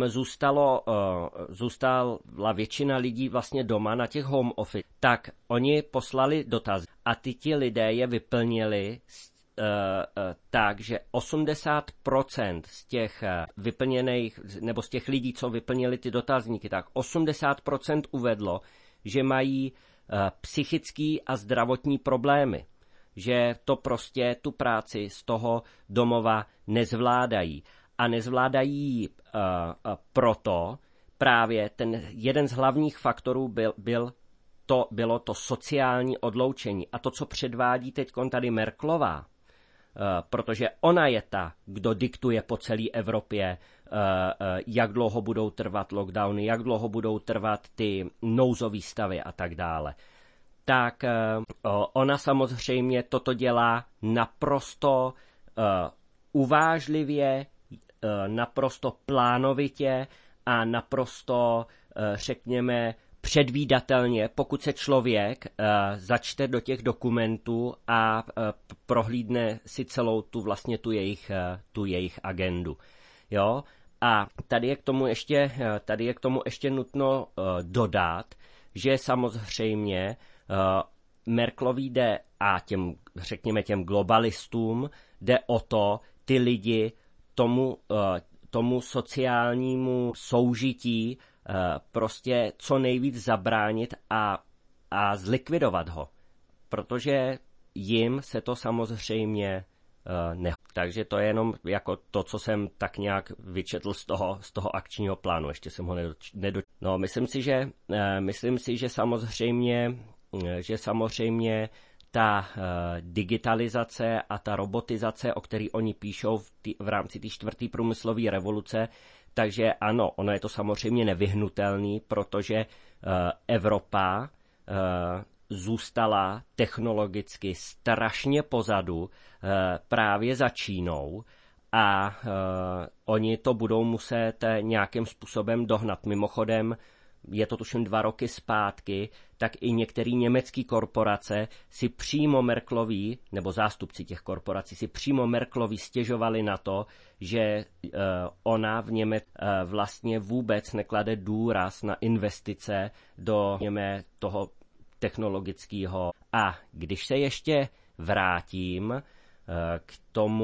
zůstala většina lidí vlastně doma na těch home office, tak oni poslali dotaz a ti lidé je vyplnili tak, že 80% z těch vyplněných, nebo z těch lidí, co vyplnili ty dotazníky, tak 80% uvedlo, že mají psychický a zdravotní problémy, že to prostě tu práci z toho domova nezvládají. A nezvládají proto právě ten jeden z hlavních faktorů bylo to sociální odloučení. A to, co předvádí teď tady Merkelová, protože ona je ta, kdo diktuje po celé Evropě, jak dlouho budou trvat lockdowny, jak dlouho budou trvat ty nouzové stavy a tak dále. Tak ona samozřejmě toto dělá naprosto uvážlivě, naprosto plánovitě a naprosto, řekněme, předvídatelně, pokud se člověk začte do těch dokumentů a prohlídne si celou tu jejich agendu. Jo? A tady je k tomu ještě nutno dodat, že samozřejmě Merkelový jde a těm globalistům jde o to, ty lidi tomu sociálnímu soužití prostě co nejvíc zabránit a zlikvidovat ho. Protože jim se to samozřejmě Takže to je jenom jako to, co jsem tak nějak vyčetl z toho akčního plánu. Ještě jsem ho No, myslím si, že samozřejmě ta digitalizace a ta robotizace, o který oni píšou v rámci té 4. průmyslové revoluce, takže ano, ono je to samozřejmě nevyhnutelný, protože Evropa zůstala technologicky strašně pozadu právě za Čínou a oni to budou muset nějakým způsobem dohnat. Mimochodem, je to tuším 2 roky zpátky, tak i některé německé korporace si přímo Merkelový, nebo zástupci těch korporací si přímo Merkelový stěžovali na to, že ona v Německu vlastně vůbec neklade důraz na investice do toho technologického. A když se ještě vrátím k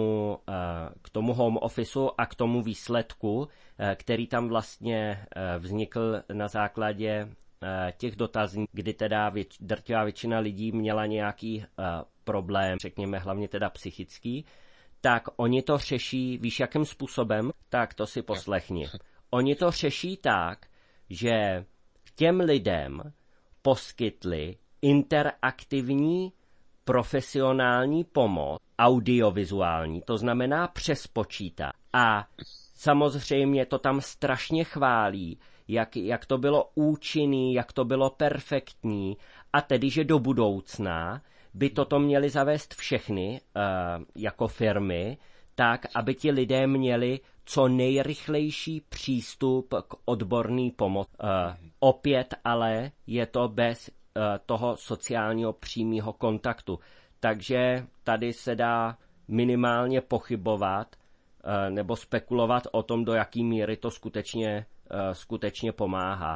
tomu home officeu a k tomu výsledku, který tam vlastně vznikl na základě těch dotazů, kdy teda drtivá většina lidí měla nějaký problém, řekněme hlavně teda psychický, tak oni to řeší, víš jakým způsobem? Tak to si poslechni. Oni to řeší tak, že těm lidem poskytli interaktivní profesionální pomoc, audiovizuální, to znamená přes počítač. A samozřejmě to tam strašně chválí, jak to bylo účinný, jak to bylo perfektní, a tedy, že do budoucna by toto měli zavést všechny jako firmy, tak, aby ti lidé měli co nejrychlejší přístup k odborné pomoci. Opět ale je to bez toho sociálního přímého kontaktu. Takže tady se dá minimálně pochybovat nebo spekulovat o tom, do jaký míry to skutečně pomáhá.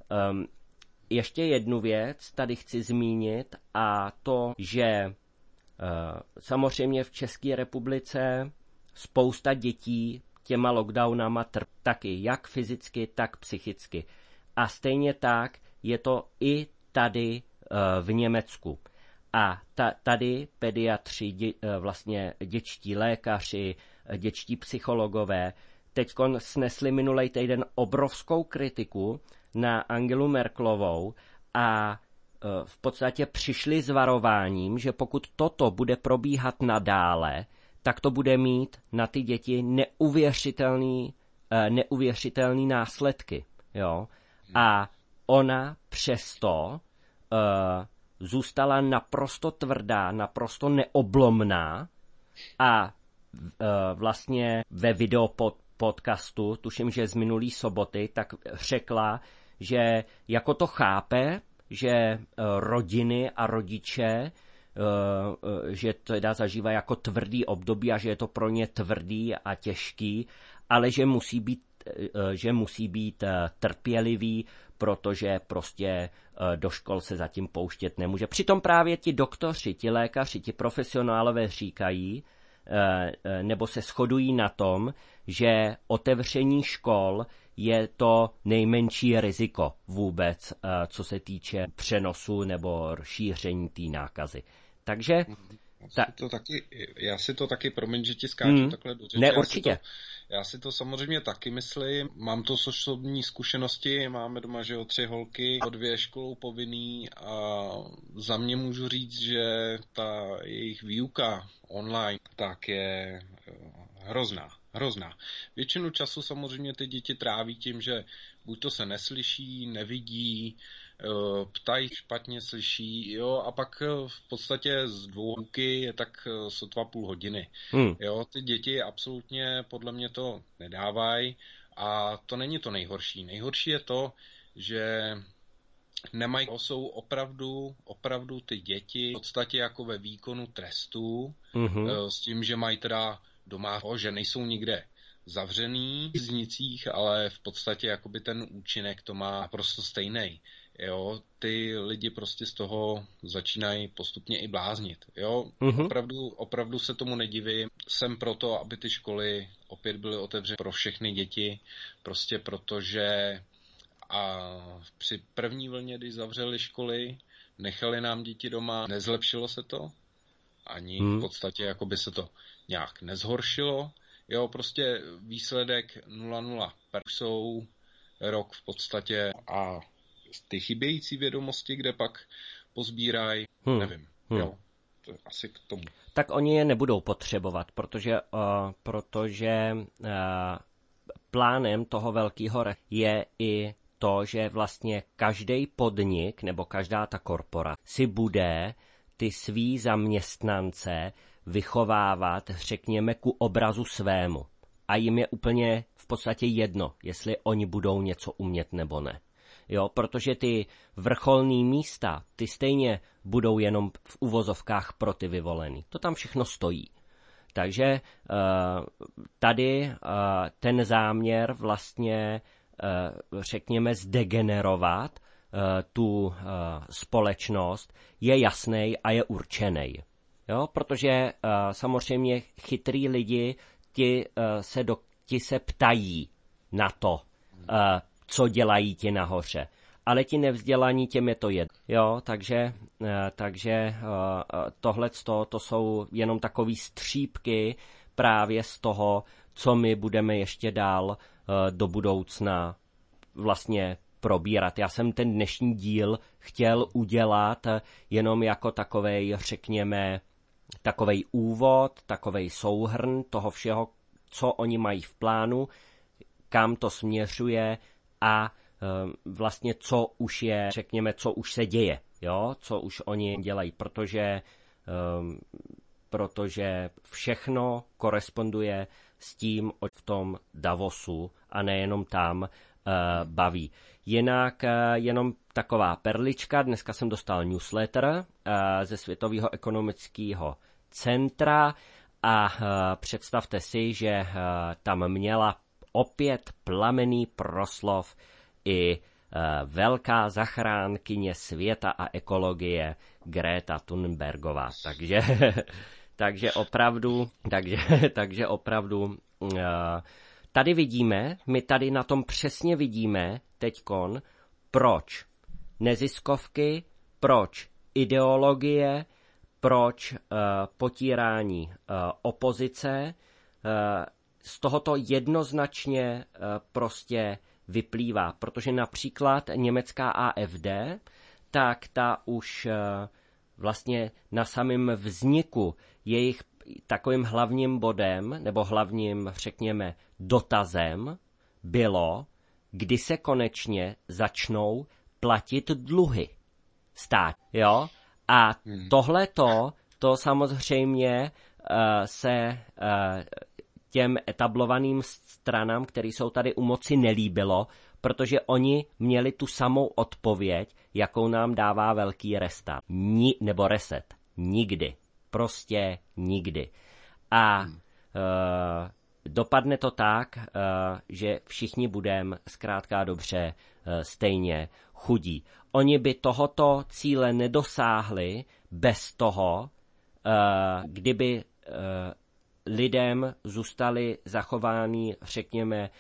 Ještě jednu věc tady chci zmínit, a to, že samozřejmě v České republice spousta dětí těma lockdownama trpí taky, jak fyzicky, tak psychicky. A stejně tak je to i tady v Německu. A tady pediatři, vlastně dětští lékaři, dětští psychologové teďkon snesli minulej týden obrovskou kritiku na Angelu Merkelovou a v podstatě přišli s varováním, že pokud toto bude probíhat nadále, tak to bude mít na ty děti neuvěřitelný následky. Jo? A ona přesto zůstala naprosto tvrdá, naprosto neoblomná a vlastně ve videopodcastu, tuším, že z minulý soboty, tak řekla, že jako to chápe, že rodiny a rodiče, že to teda zažívají jako tvrdý období a že je to pro ně tvrdý a těžký, ale že musí být trpělivý, protože prostě do škol se zatím pouštět nemůže. Přitom právě ti doktoři, ti lékaři, ti profesionálové říkají, nebo se shodují na tom, že otevření škol je to nejmenší riziko vůbec, co se týče přenosu nebo šíření té nákazy. Takže... Já si to taky, promiň, že ti skáču takhle do řeči. Ne, určitě. Já si to samozřejmě taky myslím. Mám to z osobní zkušenosti, máme doma, že 3 holky, 2 školou povinný a za mě můžu říct, že ta jejich výuka online tak je hrozná. Většinu času samozřejmě ty děti tráví tím, že buď to se neslyší, nevidí, ptají, špatně slyší, jo, a pak v podstatě z 2 výuky je tak sotva půl hodiny. Jo, ty děti absolutně podle mě to nedávají a to není to nejhorší. Nejhorší je to, že jsou opravdu ty děti v podstatě jako ve výkonu trestu, s tím, že mají teda doma, že nejsou nikde zavřený v věznicích, ale v podstatě jakoby ten účinek to má prostě stejný. Jo, ty lidi prostě z toho začínají postupně i bláznit. Jo, opravdu se tomu nedivím. Jsem proto, aby ty školy opět byly otevřeny pro všechny děti, prostě protože a při první vlně, když zavřeli školy, nechali nám děti doma, nezlepšilo se to, ani v podstatě jakoby se to nějak nezhoršilo. Jo, prostě výsledek 0,0. Jsou rok v podstatě a ty chybějící vědomosti, kde pak pozbírají, nevím, jo, to je asi k tomu. Tak oni je nebudou potřebovat, protože plánem toho velkého je i to, že vlastně každý podnik nebo každá ta korporace si bude ty svý zaměstnance vychovávat, řekněme, ku obrazu svému. A jim je úplně v podstatě jedno, jestli oni budou něco umět nebo ne. Jo, protože ty vrcholný místa, ty stejně budou jenom v uvozovkách pro ty vyvolený. To tam všechno stojí. Takže tady ten záměr vlastně, řekněme, zdegenerovat tu společnost je jasný a je určený. Jo, protože samozřejmě chytrý lidi ti se ptají na to, co dělají ti nahoře. Ale ti nevzdělaní, těm je to jedno. Jo, takže tohleto, to jsou jenom takový střípky právě z toho, co my budeme ještě dál do budoucna vlastně probírat. Já jsem ten dnešní díl chtěl udělat jenom jako takovej, řekněme, takovej úvod, takovej souhrn toho všeho, co oni mají v plánu, kam to směřuje a vlastně co už je, řekněme, co už se děje, jo? Co už oni dělají, protože všechno koresponduje s tím v tom Davosu a nejenom tam baví. Jinak jenom taková perlička, dneska jsem dostal newsletter ze Světového ekonomického centra a představte si, že tam měla opět plamenný proslov i velká zachránkyně světa a ekologie Greta Thunbergová. Takže opravdu tady vidíme, my tady na tom přesně vidíme teďkon, proč neziskovky, proč ideologie, proč potírání opozice z tohoto jednoznačně prostě vyplývá, protože například německá AfD, tak ta už vlastně na samém vzniku jejich takovým hlavním bodem, nebo hlavním, řekněme, dotazem bylo, kdy se konečně začnou platit dluhy stát. Jo? A to samozřejmě se těm etablovaným stranám, které jsou tady u moci, nelíbilo, protože oni měli tu samou odpověď, jakou nám dává velký restart. Nebo reset. Nikdy. Prostě nikdy. A dopadne to tak, že všichni budeme zkrátka dobře stejně chudí. Oni by tohoto cíle nedosáhli bez toho, kdyby lidem zůstaly zachovány, řekněme,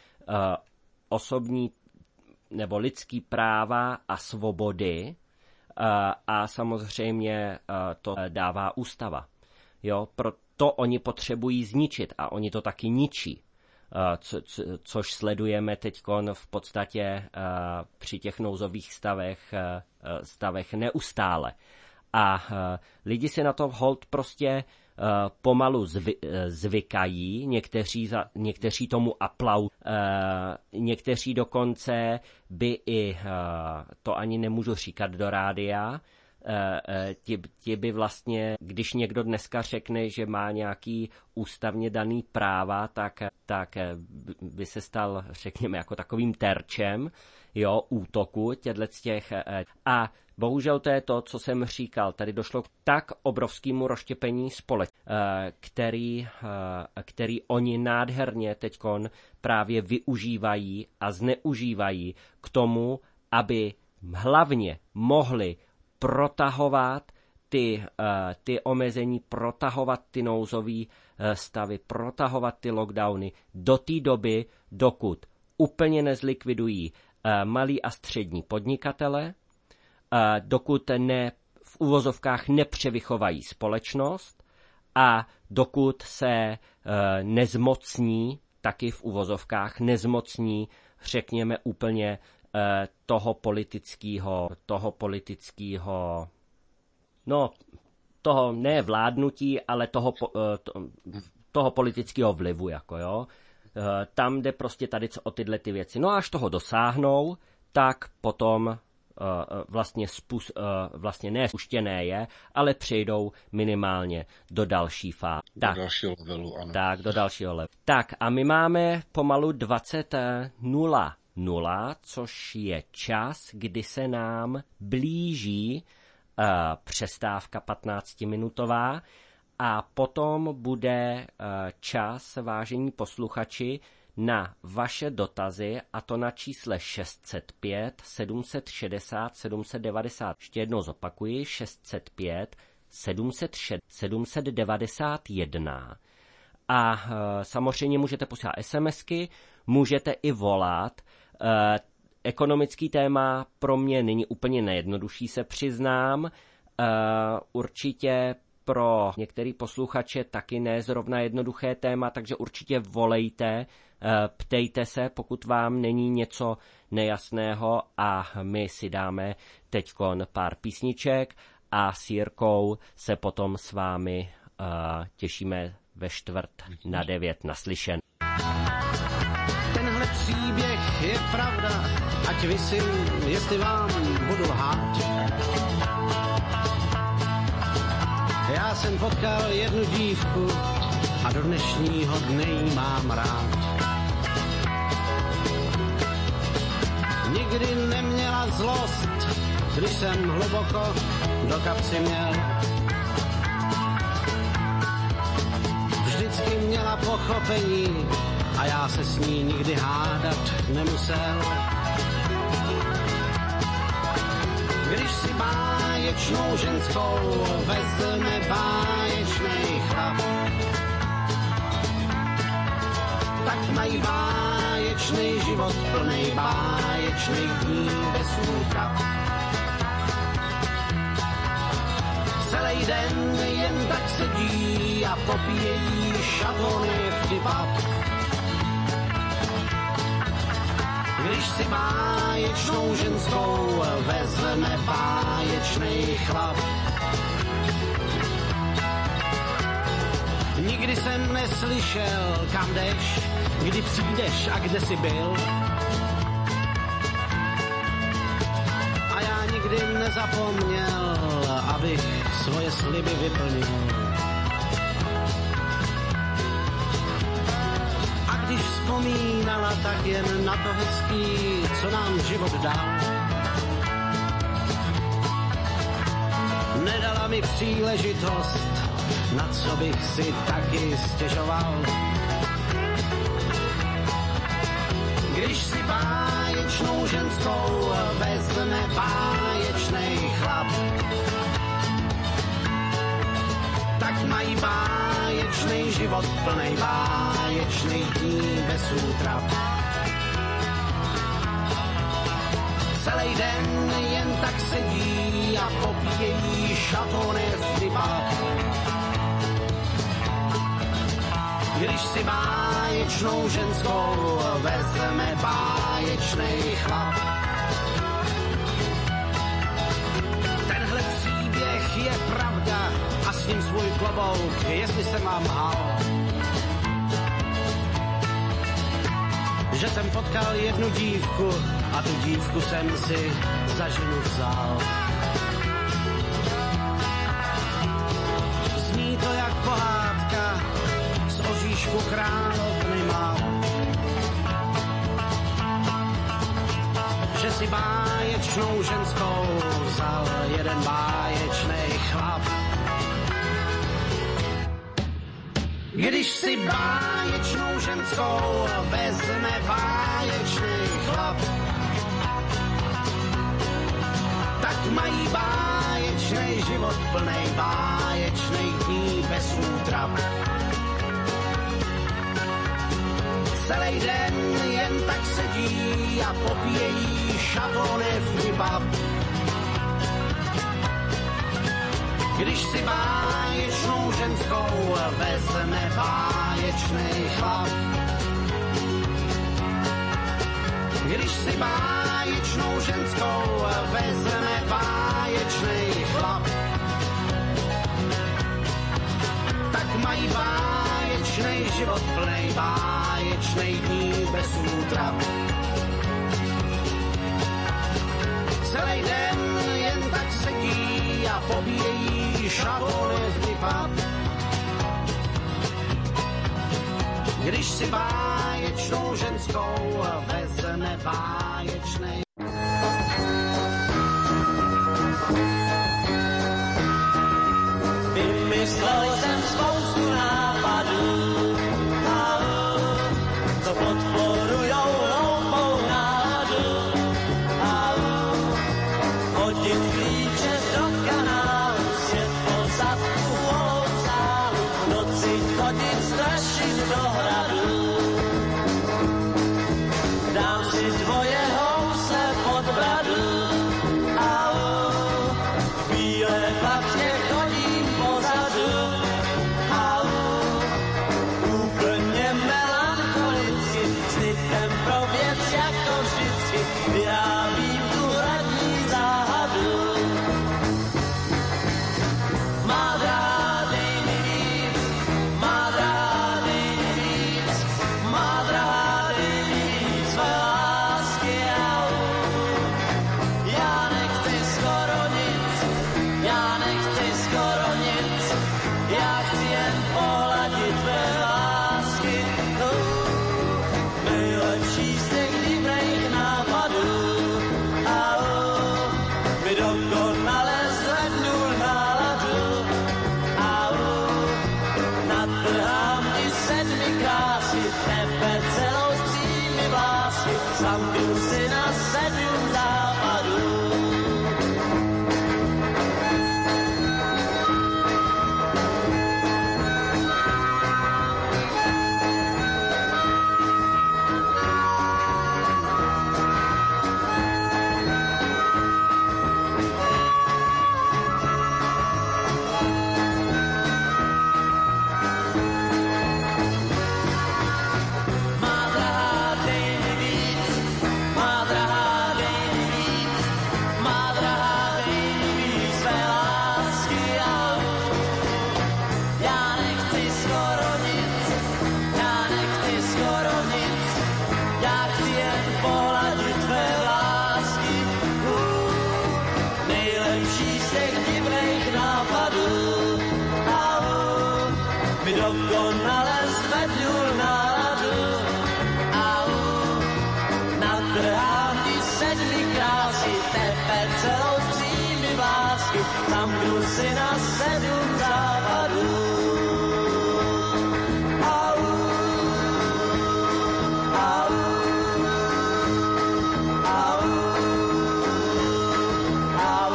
osobní nebo lidský práva a svobody a samozřejmě to dává ústava. Jo, proto oni potřebují zničit a oni to taky ničí, což sledujeme teď v podstatě při těch nouzových stavech neustále. A lidi si na to holt prostě pomalu zvykají, někteří tomu aplaudují, někteří dokonce by i, to ani nemůžu říkat do rádia, ti by vlastně, když někdo dneska řekne, že má nějaký ústavně daný práva, tak by se stal, řekněme, jako takovým terčem, jo, útoku těch. A bohužel to je to, co jsem říkal. Tady došlo k tak obrovskému rozštěpení který oni nádherně teďkon právě využívají a zneužívají k tomu, aby hlavně mohli protahovat ty omezení, protahovat ty nouzové stavy, protahovat ty lockdowny do té doby, dokud úplně nezlikvidují malí a střední podnikatele, dokud v uvozovkách nepřevychovají společnost a dokud se nezmocní, taky v uvozovkách nezmocní, řekněme úplně toho ne vládnutí, ale toho politického vlivu, jako jo. Tam jde prostě tady o tyhle ty věci. No a až toho dosáhnou, tak potom vlastně ne spuštěné je, ale přejdou minimálně do další fáze. Do dalšího levelu, ano. Tak, do dalšího levelu. Tak a my máme pomalu 20:00, což je čas, kdy se nám blíží přestávka 15minutová a potom bude čas, vážení posluchači, na vaše dotazy, a to na čísle 605 760 790. Ještě jednou zopakuji, 605 791. A samozřejmě můžete posílat SMSky, můžete i volat. Ekonomický téma pro mě není úplně nejjednodušší, se přiznám. Určitě pro některý posluchače taky ne zrovna jednoduché téma, takže určitě volejte, ptejte se, pokud vám není něco nejasného, a my si dáme teďkon pár písniček a s Jirkou se potom s vámi těšíme ve 8:45 naslyšen. Tenhle příběh je pravda, ať vysím, jestli vám budu lhát. Já jsem potkal jednu dívku a do dnešního dne jí mám rád. Nikdy neměla zlost, když jsem hluboko do kapsy měl. Vždycky měla pochopení a já se s ní nikdy hádat nemusel. Když si báječnou ženskou vezme báječnej chlap, tak mají báječnej život plnej báječnej dní bez útrap. Se Celý den jen tak sedí a popíjejí šatony v pub. Když si báječnou ženskou vezme báječnej chlap. Nikdy jsem neslyšel, kam jdeš, kdy přijdeš a kde jsi byl. A já nikdy nezapomněl, abych svoje sliby vyplnil. A když vzpomínala, tak jen na to hezký, co nám život dal. Nedala mi příležitost, na co bych si taky stěžoval. Když si báječnou ženskou vezme báječnej chlap, tak mají báječnej život plnej báječnej dní bez útrap. Celý den jen tak sedí a popíjejí šatony v pub. Když si báječnou ženskou vezme báječnej chlap. Tenhle příběh je pravda a s ním svůj klobouk, jestli jsem vám lhal. Že jsem potkal jednu dívku a tu dívku jsem si za ženu vzal. Zní to jak pohádka z Oříšku královny má. Že si báječnou ženskou vzal jeden báječnej chlap. Když si báječnou ženskou vezme báječnej chlap, tak mají báječnej život plnej báječnej dní bez útrap. Celý den jen tak sedí a popíjejí šatony v pub. Když si báječnou ženskou vezme báječnej chlap. Když si báječnou ženskou vezme báječnej chlap, tak mají báječnej život plnej báječnej dní bez útrap. Celý den jen tak sedí a pobíjejí šatony v pub. Když si báječnou ženskou vezme báječnej. Vymyslel jsem spoustu nápadů, co podporujou hloupou náladu. Hodit klíče do kanálu, svět po zadku holou sálu, v noci chodit strašit do hradu. Dám si dvoje housle pod bradu, v bílé patě chodím pozadu, úplně melancholicky, s lidem pro věc jako vždycky, vyrábím tu hradní záhadu. Má drahá, dej mi víc, má drahá, dej mi víc, má drahá, dej mi víc své lásky, já nechci skoro nic, já nechci skoro nic, já chci jen pohladit tvé lásky. Nejlepší z těch divných nápadů, mi dokonale zvednul náladu. Natrhám ti sedmi krásy, tebe celou s tvými vlásky, zamknu si na 7 západů. jedu si na 7 západů. Au, au, au, au.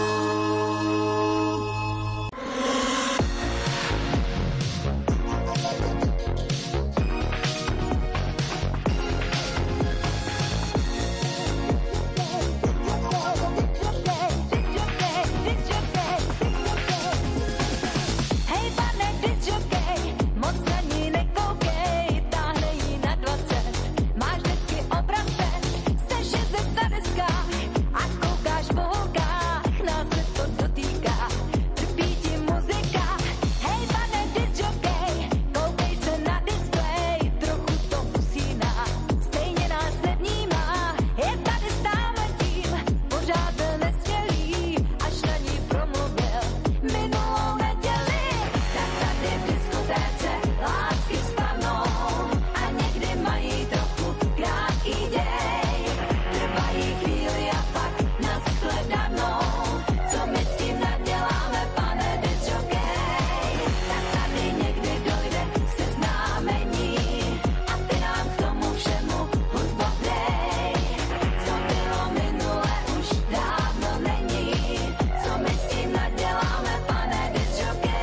Hej, pane disjokej, moc na ní nekoukej, táhne jí na 20, máš desky obrace, chceš jezdit na deskách a koukáš po holkách, nás se to dotýká, trpí ti muzika. Hej, pane disjokej, koukej se na displej, trochu to usíná, stejně nás nevnímá, je tady stále tím, pořád byl nesmělý, až na ní promluvil minulou neděli. Tak tady v diskotéce lásky stanou a někdy mají trochu krátký děj. Trvají chvíli a pak nashledanou. Co my s tím naděláme, pane disjokej? Tak tady někdy dojde k seznámení a ty nám k tomu všemu hudbu dej. Co bylo minule, už dávno není. Co my s tím naděláme, pane disjokej?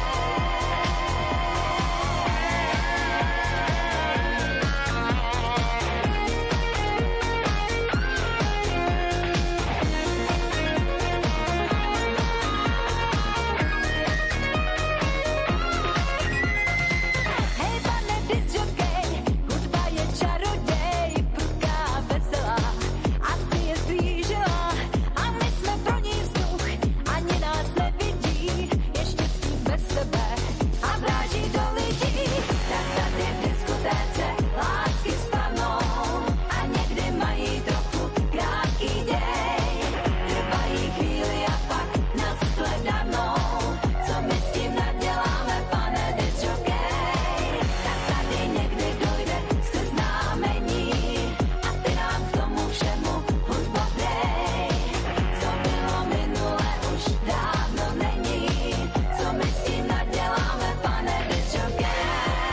Hej, pane disjokej, hudba je čaroděj, prudká, veselá, asi je zblížila a my jsme pro ní vzduch, ani nás nevidí, ještě spí bez sebe a vráží do lidí. Tak tady v diskotéce lásky stanou a někdy mají trochu krátký děj. Trvají chvíli a pak nashledanou. Co my s tím naděláme, pane disjokej? Tak tady někdy dojde k seznámení a ty nám k tomu všemu hudbu dej. Co bylo minule, už dávno není. Co my s tím naděláme, pane disjokej?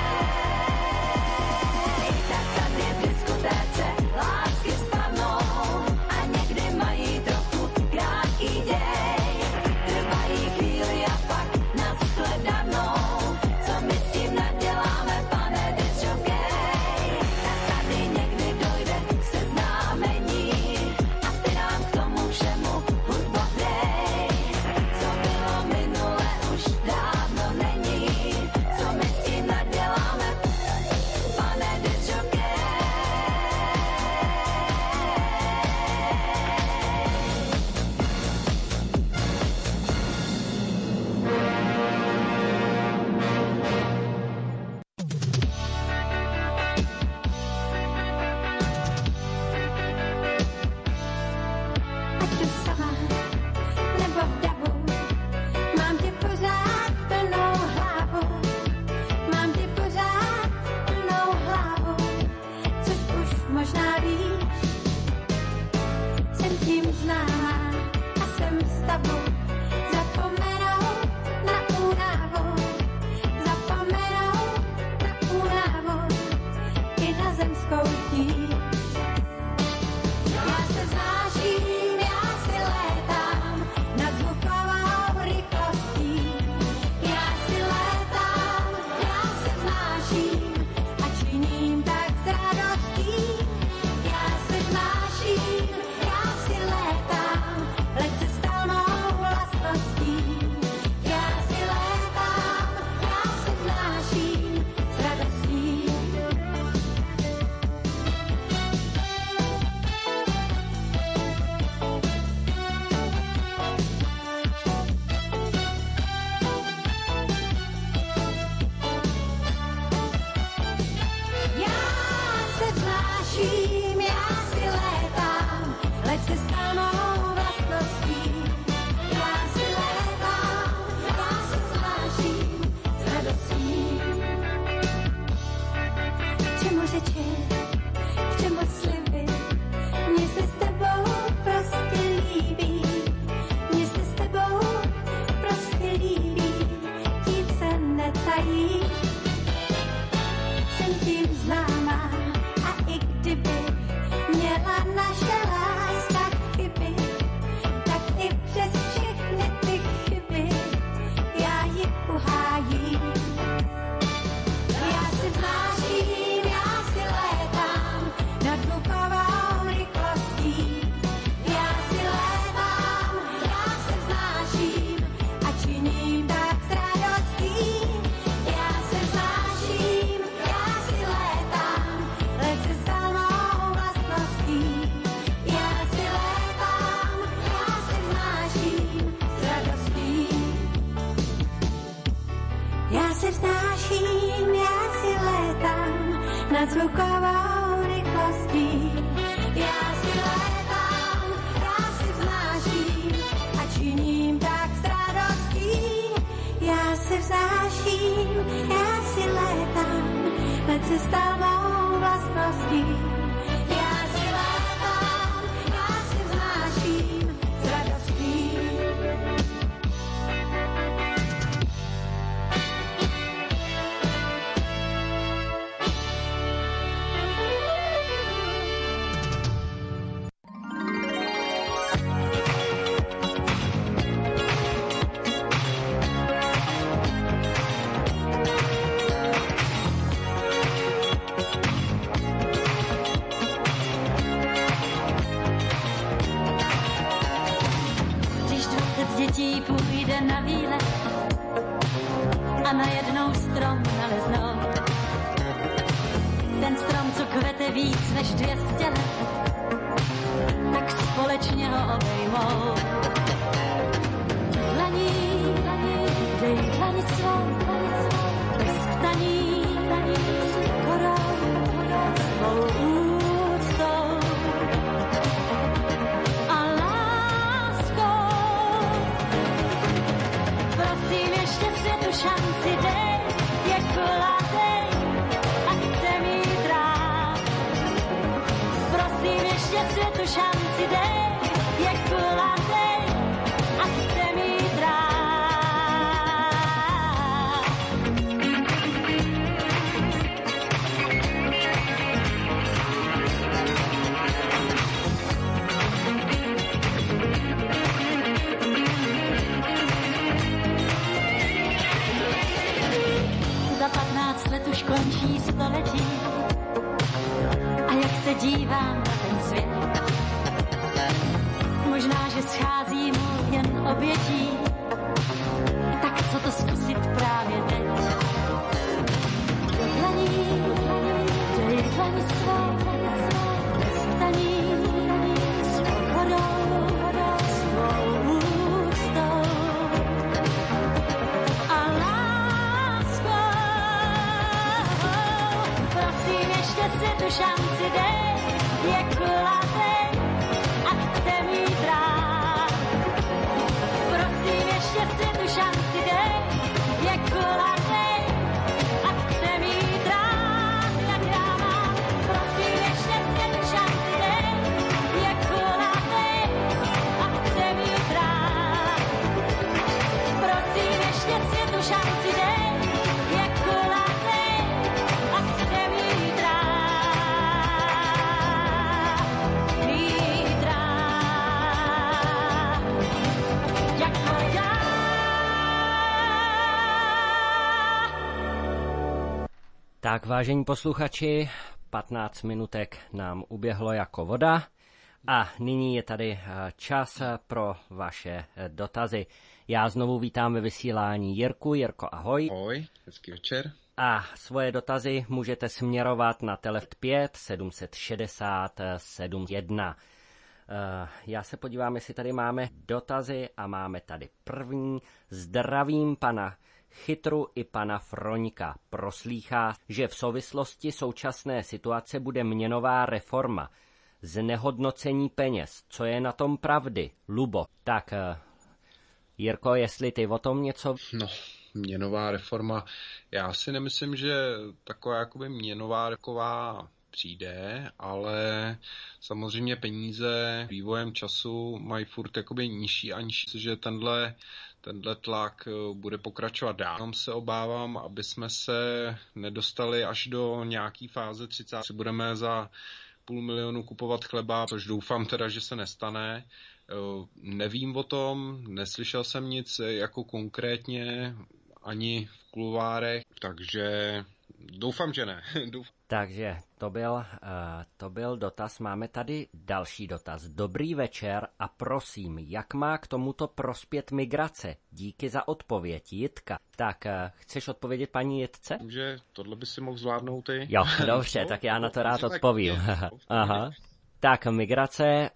Tak tady v diskotéce lásky stanou a někdy mají trochu krátký děj. Trvají chvíli a pak nashledanou. Co my s tím naděláme, pane disjokej? Tak tady někdy dojde k seznámení a ty nám k tomu všemu hudbu dej. Co bylo minule, už dávno není. Co my s tím naděláme, pane disjokej? Ať jdu sama, nebo v davu, mám tě pořád plnou hlavu. Mám tě pořád plnou hlavu, což už možná víš. Jsem tím známá a jsem v stavu zapomenout na únavu. Zapomenout na únavu i na zemskou tíž. Já se znáším, já si létám nad zvukovou rychlostí. Já si létám, já se vznáším a činím tak s radostí. Já se vznáším, já si létám, let se stal mou vlastností. Já si létám, já se vznáším s radostí. tím známá. A i kdyby měla naše láska chyby, tak i přes všechny ty chyby já ji uhájím. Já si vznáším, já si létám nad zvukovou rychlostí. Já si létám, já se vznáším a činím tak s radostí. Já se vznáším, já si létám, let se stal mou vlastností. Já si létám, já se vznáším s radostí. Já se vznáším, já si létám nad zvukovou rychlostí. Já si létám, já si vznáším a činím tak s radostí. Já se vznáším, já si létám, let se stal mou vlastností. Já si létám, já si vznáším s radostí. Když 20 dětí půjde na výlet a najednou strom naleznou, ten strom, co kvete víc než 200 let, tak společně ho obejmou. Dlaní, dej dlani svou, bez ptaní, s pokorou, s tvou úctou a láskou. Prosím, ještě světu šanci dej, jako látej a chce mít rád. Prosím, ještě světu šanci dej, jako látej a chce mít rád. Za 15 let už končí století a jak se dívám na ten svět, možná, že scházím jen obětí, tak co to zkusit právě teď. Do dlaní, dej dlani svou, bez ptaní, s pokorou, s tvou úctou a láskou. Prosím, ještě světu šanci dej, jako látej a chce mít rád. Prosím, ještě světu šanci dej, jako látej a chce mít rád, jak já mám. Prosím, ještě světu šanci dej, jako látej a chce mít rád. Prosím, ještě světu šanci dej, jako látej a chce mít rád. Mít rád, jako já. Tak, vážení posluchači, 15 minutek nám uběhlo jako voda a nyní je tady čas pro vaše dotazy. Já znovu vítám ve vysílání Jirku. Jirko, ahoj. Ahoj, hezký večer. A svoje dotazy můžete směrovat na telefon 5 760 71. Já se podívám, jestli tady máme dotazy a máme tady první. Zdravím pana Chytru i pana Froňka. Proslýchá, že v souvislosti současné situace bude měnová reforma. Znehodnocení peněz. Co je na tom pravdy? Lubo. Tak, Jirko, jestli ty o tom něco... No, měnová reforma. Já si nemyslím, že taková jakoby měnová reforma přijde, ale samozřejmě peníze vývojem času mají furt jakoby nižší a nižší, že tenhle tlak bude pokračovat dál. Jenom se obávám, aby jsme se nedostali až do nějaký fáze 30. Si budeme za 500 000 kupovat chleba, což doufám teda, že se nestane. Nevím o tom, neslyšel jsem nic jako konkrétně ani v kulvárech, takže doufám, že ne. Takže to byl dotaz. Máme tady další dotaz. Dobrý večer a prosím, jak má k tomuto prospět migrace? Díky za odpověď, Jitka. Tak, chceš odpovědět paní Jitce? Že tohle by si mohl zvládnout ty? Jo, dobře, tak já na to rád odpovím. Aha. Tak, migrace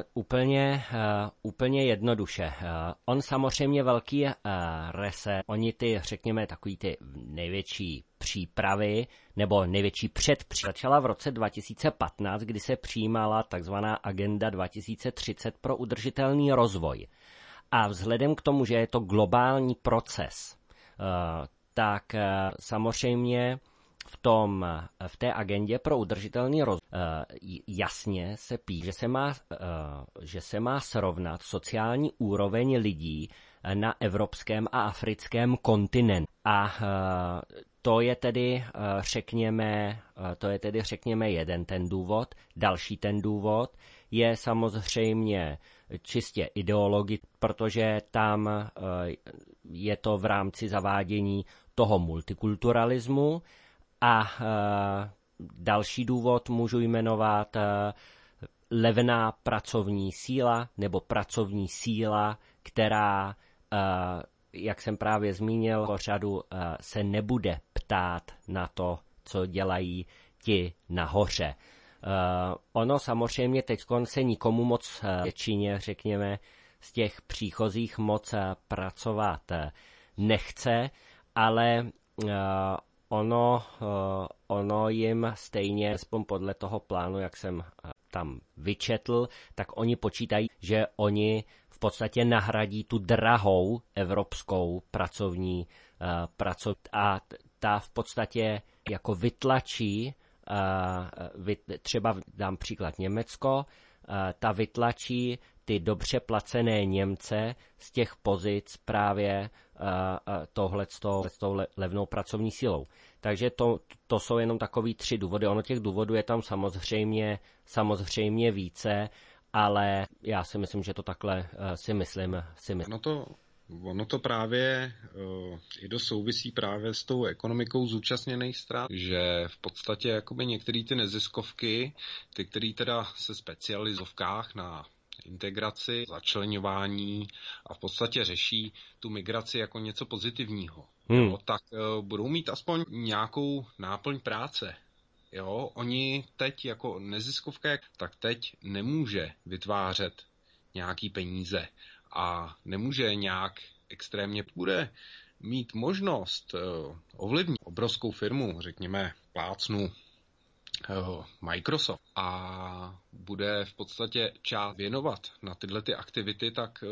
úplně jednoduše. On samozřejmě velký reset, oni ty, řekněme, takový ty největší přípravy, nebo největší předpříprava začala v roce 2015, kdy se přijímala takzvaná Agenda 2030 pro udržitelný rozvoj. A vzhledem k tomu, že je to globální proces, tak samozřejmě v té agendě pro udržitelný rozvoj jasně se píše, že se má srovnat sociální úroveň lidí na evropském a africkém kontinentu. A to je tedy, řekněme, jeden ten důvod. Další ten důvod je samozřejmě čistě ideologický, protože tam je to v rámci zavádění toho multikulturalismu. A další důvod můžu jmenovat levná pracovní síla nebo pracovní síla, která, jak jsem právě zmínil, pořadu se nebude ptát na to, co dělají ti nahoře. Ono samozřejmě teď se nikomu moc většině, řekněme, z těch příchozích moc pracovat nechce, ale ono jim stejně, aspoň podle toho plánu, jak jsem tam vyčetl, tak oni počítají, že oni v podstatě nahradí tu drahou evropskou pracovní a ta v podstatě jako vytlačí, třeba dám příklad Německo, ta vytlačí ty dobře placené Němce z těch pozic právě s tou levnou pracovní silou. Takže to jsou jenom takový 3 důvody. Ono těch důvodů je tam samozřejmě více, ale já si myslím, že to takhle si myslím. Ono to právě i dost souvisí právě s tou ekonomikou zúčastněných stran, že v podstatě jakoby některé ty neziskovky, ty, které teda se specializují na integraci, začleňování a v podstatě řeší tu migraci jako něco pozitivního, tak budou mít aspoň nějakou náplň práce. Jo, oni teď jako neziskovka, tak teď nemůže vytvářet nějaký peníze a nemůže nějak extrémně bude mít možnost ovlivnit obrovskou firmu, řekněme plácnu Microsoft, a bude v podstatě část věnovat na tyhle ty aktivity, tak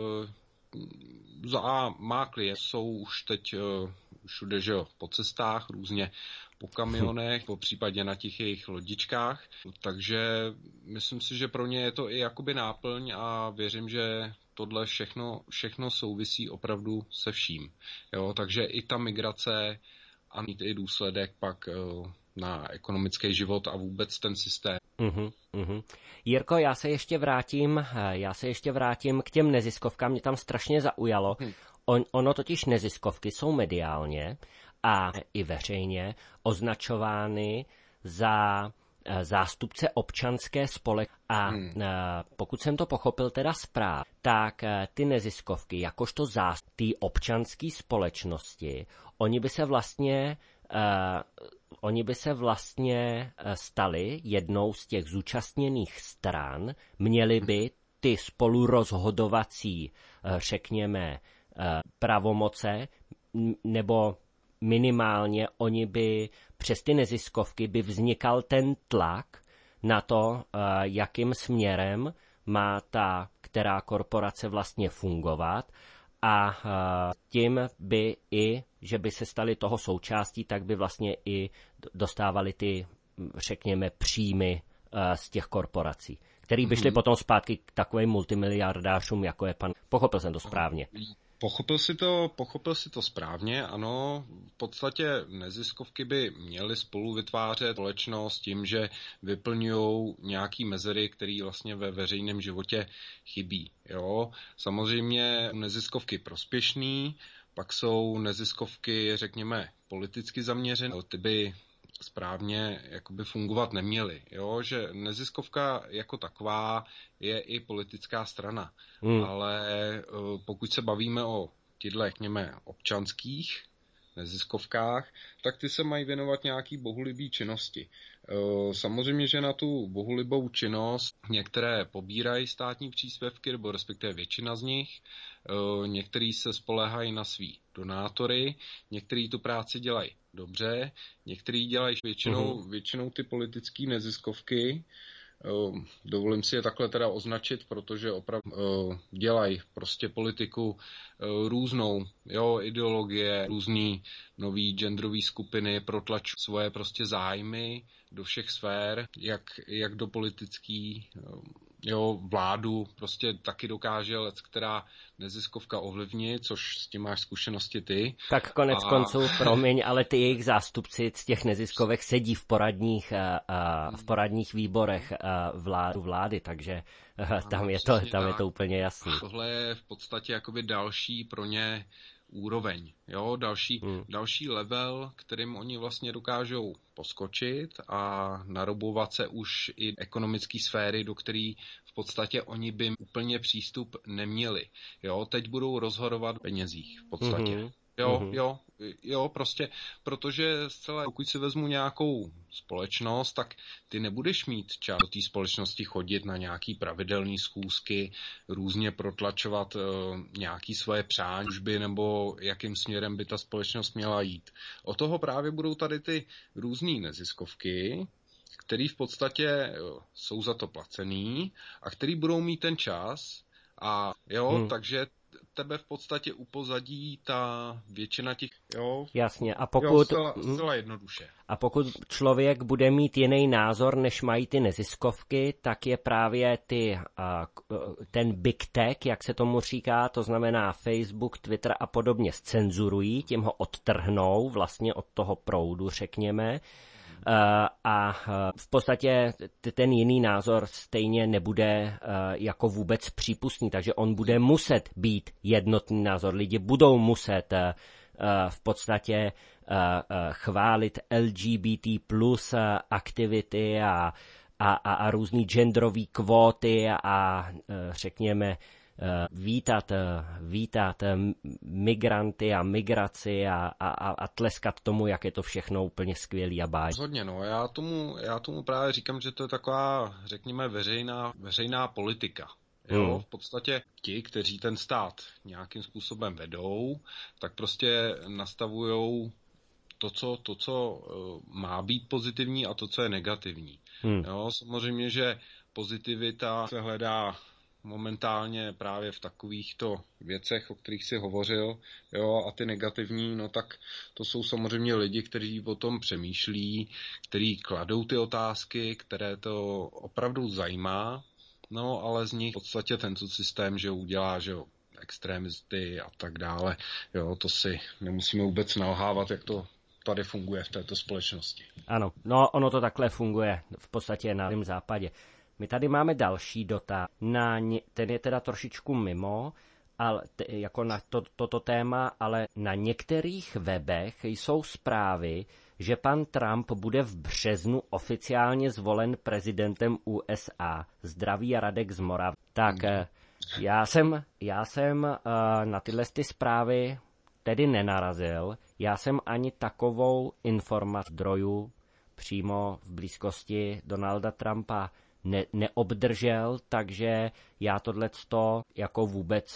má klient, jsou už teď všude, že jo, po cestách, různě po kamionech, po případě na těch jejich lodičkách, takže myslím si, že pro ně je to i jakoby náplň a věřím, že tohle všechno souvisí opravdu se vším. Jo, takže i ta migrace a mít i důsledek pak na ekonomický život a vůbec ten systém. Jirko, já se ještě vrátím k těm neziskovkám, mě tam strašně zaujalo. Ono totiž neziskovky jsou mediálně a i veřejně označovány za zástupce občanské společnosti. A pokud jsem to pochopil teda správně, tak ty neziskovky, jakožto zástupci občanské společnosti, oni by se vlastně stali jednou z těch zúčastněných stran, měli by ty spolurozhodovací, řekněme, pravomoce, nebo minimálně oni by přes ty neziskovky by vznikal ten tlak na to, jakým směrem má ta která korporace vlastně fungovat, a tím by i, že by se stali toho součástí, tak by vlastně i dostávali ty, řekněme, příjmy z těch korporací, který by šly potom zpátky k takovým multimiliardářům, jako je pan. Pochopil jsem to správně. Pochopil si to správně, ano. V podstatě neziskovky by měly spolu vytvářet společnost tím, že vyplňují nějaký mezery, které vlastně ve veřejném životě chybí. Jo? Samozřejmě neziskovky prospěšný, pak jsou neziskovky, řekněme, politicky zaměřené. Ty by správně jakoby fungovat neměly. Jo? Že neziskovka jako taková je i politická strana. Ale pokud se bavíme o těchto, řekněme, občanských neziskovkách, tak ty se mají věnovat nějaký bohulibý činnosti. Samozřejmě, že na tu bohulibou činnost některé pobírají státní příspěvky, nebo respektive většina z nich, některý se spoléhají na svý donátory, některý tu práci dělají dobře, některý dělají většinou ty politické neziskovky. Dovolím si je takhle teda označit, protože opravdu dělají prostě politiku různou, jo, ideologie, různý nový genderové skupiny, protlačují svoje prostě zájmy do všech sfér, jak do politický, jo, vládu prostě taky dokáže která neziskovka ovlivnit, což s tím máš zkušenosti ty. Tak konec konců, promiň, ale ty jejich zástupci z těch neziskovek sedí v poradních výborech vlády, další, tam je to úplně jasný. Tohle je v podstatě jakoby další pro ně úroveň, jo, další level, kterým oni vlastně dokážou poskočit a narobovat se už i ekonomické sféry, do který v podstatě oni by úplně přístup neměli. Jo, teď budou rozhodovat o penězích v podstatě. Jo, prostě, protože zcela, pokud si vezmu nějakou společnost, tak ty nebudeš mít čas do té společnosti chodit na nějaký pravidelný schůzky, různě protlačovat nějaký svoje přání, nebo jakým směrem by ta společnost měla jít. O toho právě budou tady ty různý neziskovky, který v podstatě jsou za to placený a který budou mít ten čas a takže tebe v podstatě upozadí ta většina těch, jo. Jasně, a pokud zcela jednoduše. A pokud člověk bude mít jiný názor, než mají ty neziskovky, tak je právě ten big tech, jak se tomu říká, to znamená Facebook, Twitter a podobně, zcenzurují, tím ho odtrhnou vlastně od toho proudu, řekněme. A v podstatě ten jiný názor stejně nebude jako vůbec přípustný, takže on bude muset být jednotný názor. Lidi budou muset v podstatě chválit LGBT plus aktivity a různý genderový kvóty a řekněme vítat migranty a migraci a tleskat tomu, jak je to všechno úplně skvělý a báječný. Rozhodně, no. Já tomu právě říkám, že to je taková, řekněme, veřejná politika. Jo, v podstatě ti, kteří ten stát nějakým způsobem vedou, tak prostě nastavujou to, co má být pozitivní a to, co je negativní. Jo, samozřejmě, že pozitivita se hledá momentálně právě v takovýchto věcech, o kterých si hovořil, jo, a ty negativní, no tak to jsou samozřejmě lidi, kteří o tom přemýšlí, kteří kladou ty otázky, které to opravdu zajímá, no ale z nich v podstatě tento systém, že udělá, že jo, extrémisty a tak dále, jo, to si nemusíme vůbec nalhávat, jak to tady funguje v této společnosti. Ano, no ono to takhle funguje v podstatě na Dálném západě. My tady máme další dotaz, ten je teda trošičku mimo, ale jako na toto téma, ale na některých webech jsou zprávy, že pan Trump bude v březnu oficiálně zvolen prezidentem USA. Zdraví Radek z Moravy. Tak já jsem na tyhle zprávy tedy nenarazil. Já jsem ani takovou informaci zdrojů přímo v blízkosti Donalda Trumpa neobdržel, takže já tohleto jako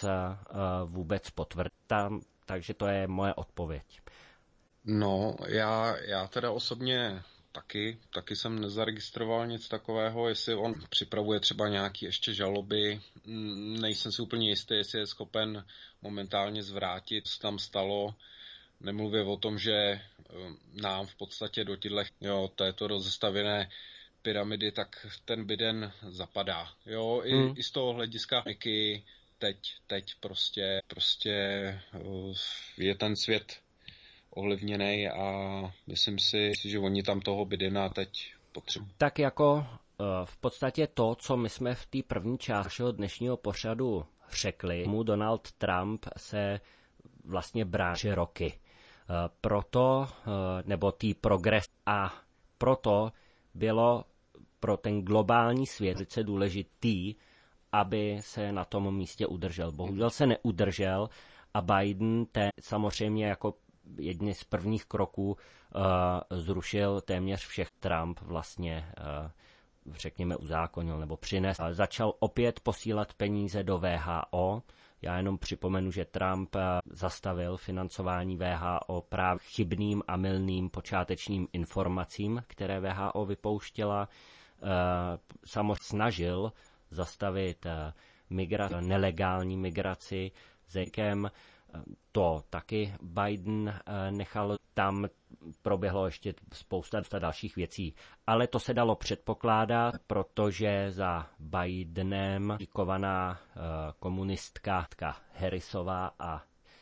vůbec potvrdím. Takže to je moje odpověď. No, já teda osobně taky jsem nezaregistroval nic takového, jestli on připravuje třeba nějaký ještě žaloby, nejsem si úplně jistý, jestli je schopen momentálně zvrátit, co tam stalo. Nemluvě o tom, že nám v podstatě do této rozestavěné pyramidy, tak ten Biden zapadá. Jo, i z toho hlediska teď prostě je ten svět ovlivněný a myslím si, že oni tam toho Bidena teď potřebují. Tak jako v podstatě to, co my jsme v té první části dnešního pořadu řekli, mu Donald Trump se vlastně brání roky. Proto, nebo tý progres, a proto bylo pro ten globální svět velice důležitý, aby se na tom místě udržel. Bohužel se neudržel a Biden samozřejmě jako jedni z prvních kroků zrušil téměř všech. Trump vlastně, řekněme, uzákonil nebo přinesl. Začal opět posílat peníze do WHO. Já jenom připomenu, že Trump zastavil financování WHO právě chybným a mylným počátečním informacím, které WHO vypouštěla. Samozřejmě snažil zastavit nelegální migraci zekem. To taky Biden nechal. Tam proběhlo ještě spousta dalších věcí. Ale to se dalo předpokládat, protože za Bidenem kovaná komunistka Harrisová a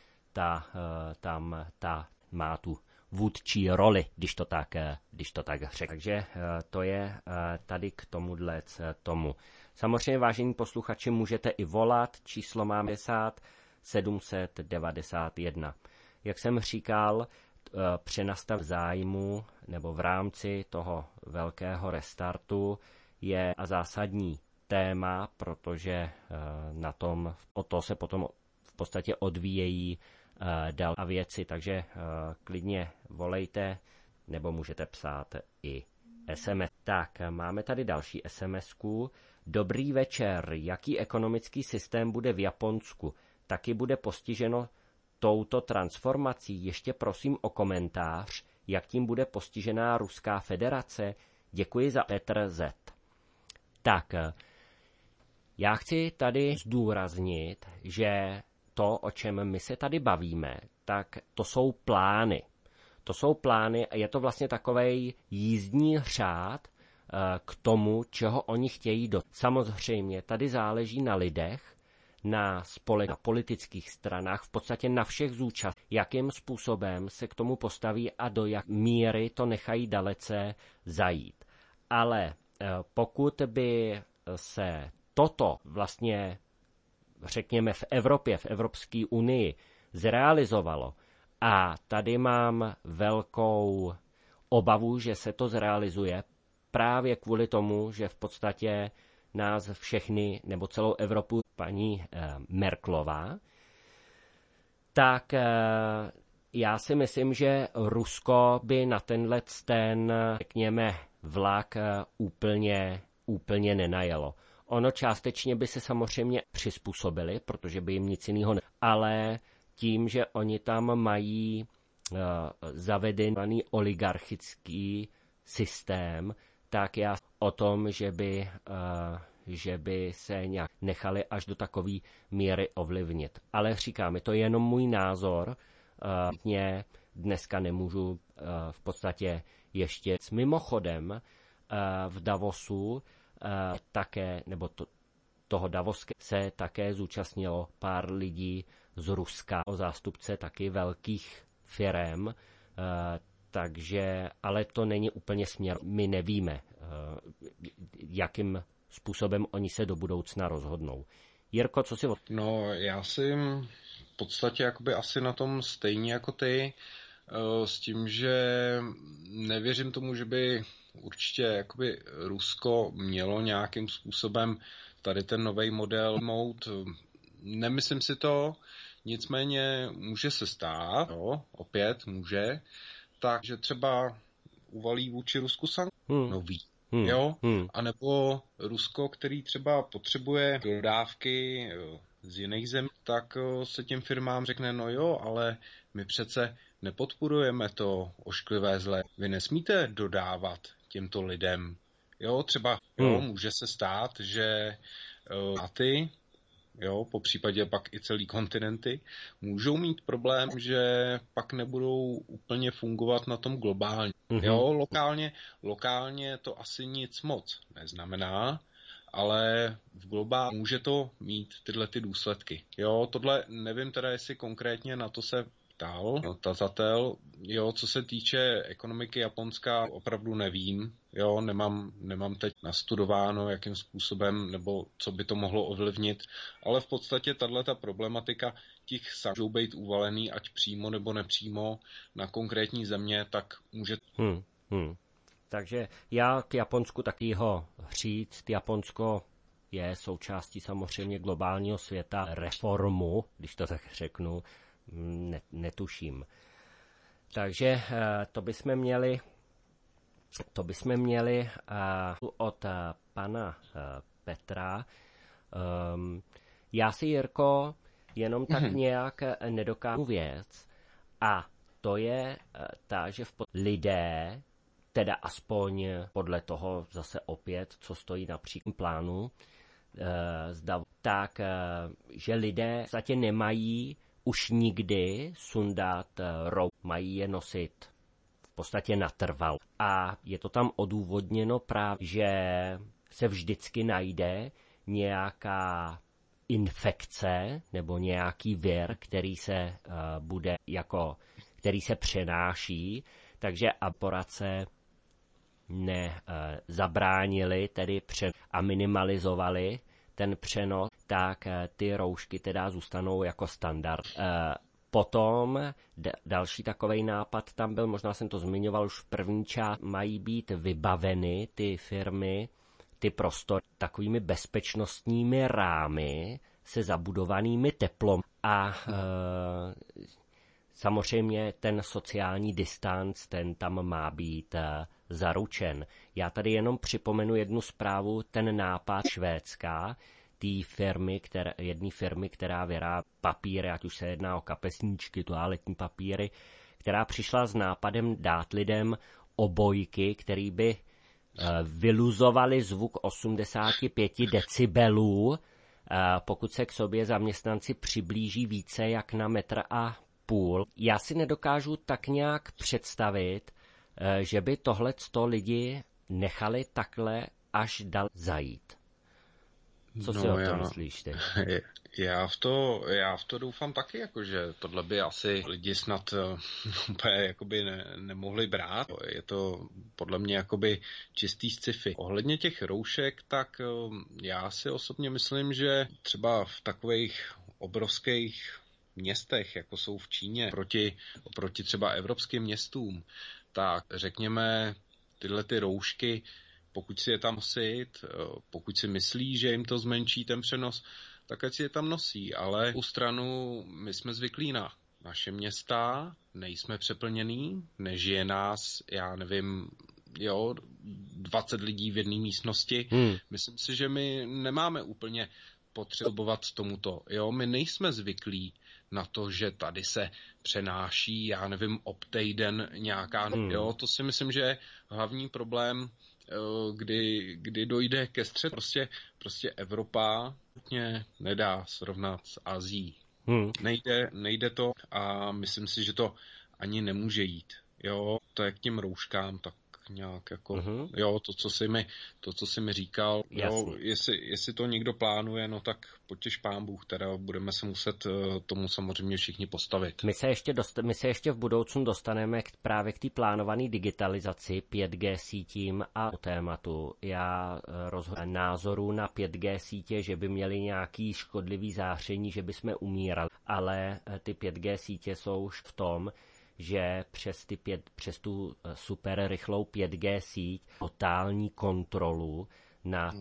ta má tu vůdčí roli, když to tak řekl. Takže to je tady k tomuhle tomu. Samozřejmě, vážení posluchači, můžete i volat. Číslo mám 791. Jak jsem říkal, přenastav zájmu nebo v rámci toho velkého restartu je a zásadní téma, protože o to se potom v podstatě odvíjejí dál věci, takže klidně volejte nebo můžete psát i SMS. Tak, máme tady další SMS-ku. Dobrý večer, jaký ekonomický systém bude v Japonsku? Taky bude postiženo touto transformací? Ještě prosím o komentář, jak tím bude postižená Ruská federace? Děkuji za Petr Z. Tak, já chci tady zdůraznit, že to, o čem my se tady bavíme, tak to jsou plány. To jsou plány a je to vlastně takovej jízdní řád k tomu, čeho oni chtějí do. Samozřejmě tady záleží na lidech, na politických stranách, v podstatě na všech zúčastněných, jakým způsobem se k tomu postaví a do jak míry to nechají dalece zajít. Ale pokud by se toto vlastně, řekněme, v Evropě, v Evropské unii zrealizovalo, a tady mám velkou obavu, že se to zrealizuje právě kvůli tomu, že v podstatě nás všechny, nebo celou Evropu, paní Merkelová, tak já si myslím, že Rusko by na řekněme, vlak úplně nenajelo. Ono částečně by se samozřejmě přizpůsobili, protože by jim nic jiného ale tím, že oni tam mají zavedený oligarchický systém, tak já o tom, že by se nějak nechali až do takové míry ovlivnit. Ale říkám, je to jenom můj názor. Dneska nemůžu v podstatě ještě. Mimochodem v Davosu také, nebo toho Davoska se také zúčastnilo pár lidí z Ruska, zástupce taky velkých firem, takže, ale to není úplně směr. My nevíme, jakým způsobem oni se do budoucna rozhodnou. Jirko, co si No, já si v podstatě jakoby asi na tom stejně jako ty, s tím, že nevěřím tomu, že by určitě jakoby Rusko mělo nějakým způsobem tady ten nový model mout. Nemyslím si to, nicméně může se stát, jo, opět může, takže třeba uvalí vůči Rusku sankce nový. Jo? A nebo Rusko, který třeba potřebuje dodávky z jiných zemí, tak se těm firmám řekne, no jo, ale my přece nepodporujeme to ošklivé zlé. Vy nesmíte dodávat těmto lidem. Jo, třeba může se stát, že státy, jo, po případě pak i celý kontinenty, můžou mít problém, že pak nebudou úplně fungovat na tom globálně. Jo, lokálně to asi nic moc neznamená, ale v globálu může to mít tyhle ty důsledky. Jo, tohle nevím teda, jestli konkrétně na to se ptal tazatel. Jo, co se týče ekonomiky Japonska, opravdu nevím. Jo, nemám teď nastudováno, jakým způsobem nebo co by to mohlo ovlivnit, ale v podstatě tato problematika těch sankcí můžou být uvalený, ať přímo nebo nepřímo na konkrétní země, tak může... Takže já k Japonsku takovýho říct, Japonsko je součástí samozřejmě globálního světa, reformu, když to tak řeknu, netuším. Takže to bychom měli od pana Petra. Já si, Jirko, jenom tak nějak nedokážu věc, a to je ta, že lidé, teda aspoň podle toho zase opět, co stojí na příklad plánu, tak, že lidé v podstatě nemají už nikdy sundat rouk, mají je nosit v podstatě natrval. A je to tam odůvodněno právě, že se vždycky najde nějaká infekce nebo nějaký vir, který se přenáší, takže aporace nezabránili tedy a minimalizovali ten přenos, tak ty roušky teda zůstanou jako standard. Potom další takovej nápad tam byl, možná jsem to zmiňoval už v první části, mají být vybaveny ty firmy, ty prostory takovými bezpečnostními rámy se zabudovanými teplom a samozřejmě ten sociální distanc, ten tam má být zaručen. Já tady jenom připomenu jednu zprávu, ten nápad Švédska, jedné firmy, která vyrábí papíry, ať už se jedná o kapesníčky, toaletní papíry, která přišla s nápadem dát lidem obojky, který by vyluzovaly zvuk 85 decibelů, pokud se k sobě zaměstnanci přiblíží více jak na 1,5 metru. Já si nedokážu tak nějak představit, že by tohleto lidi nechali takhle až dal zajít. Co si o tom myslíš ty? Já v to doufám taky, jakože tohle by asi lidi snad úplně jakoby nemohli brát. Je to podle mě jakoby čistý sci-fi. Ohledně těch roušek, tak já si osobně myslím, že třeba v takových obrovských městech, jako jsou v Číně, oproti třeba evropským městům, tak řekněme tyhle ty roušky, pokud si je tam nosit, pokud si myslí, že jim to zmenší ten přenos, tak ať si je tam nosí. Ale u stranu my jsme zvyklí na naše města, nejsme přeplněný, nežije nás, já nevím, 20 lidí v jedné místnosti. Myslím si, že my nemáme úplně potřebovat tomuto. My nejsme zvyklí na to, že tady se přenáší, já nevím, obtejden nějaká... To si myslím, že je hlavní problém, kdy dojde ke střetu. Prostě Evropa nedá srovnat s Asií. Nejde to a myslím si, že to ani nemůže jít. To je k těm rouškám tak nějak jako, to, co jsi mi říkal, jestli to někdo plánuje, no tak potěš pán Bůh, teda budeme se muset tomu samozřejmě všichni postavit. My se ještě v budoucnu dostaneme právě k té plánované digitalizaci 5G sítím a tématu. Já rozhodně názoru na 5G sítě, že by měly nějaký škodlivý záření, že by jsme umírali, ale ty 5G sítě jsou už v tom, že přes tu super rychlou 5G síť totální kontrolu nad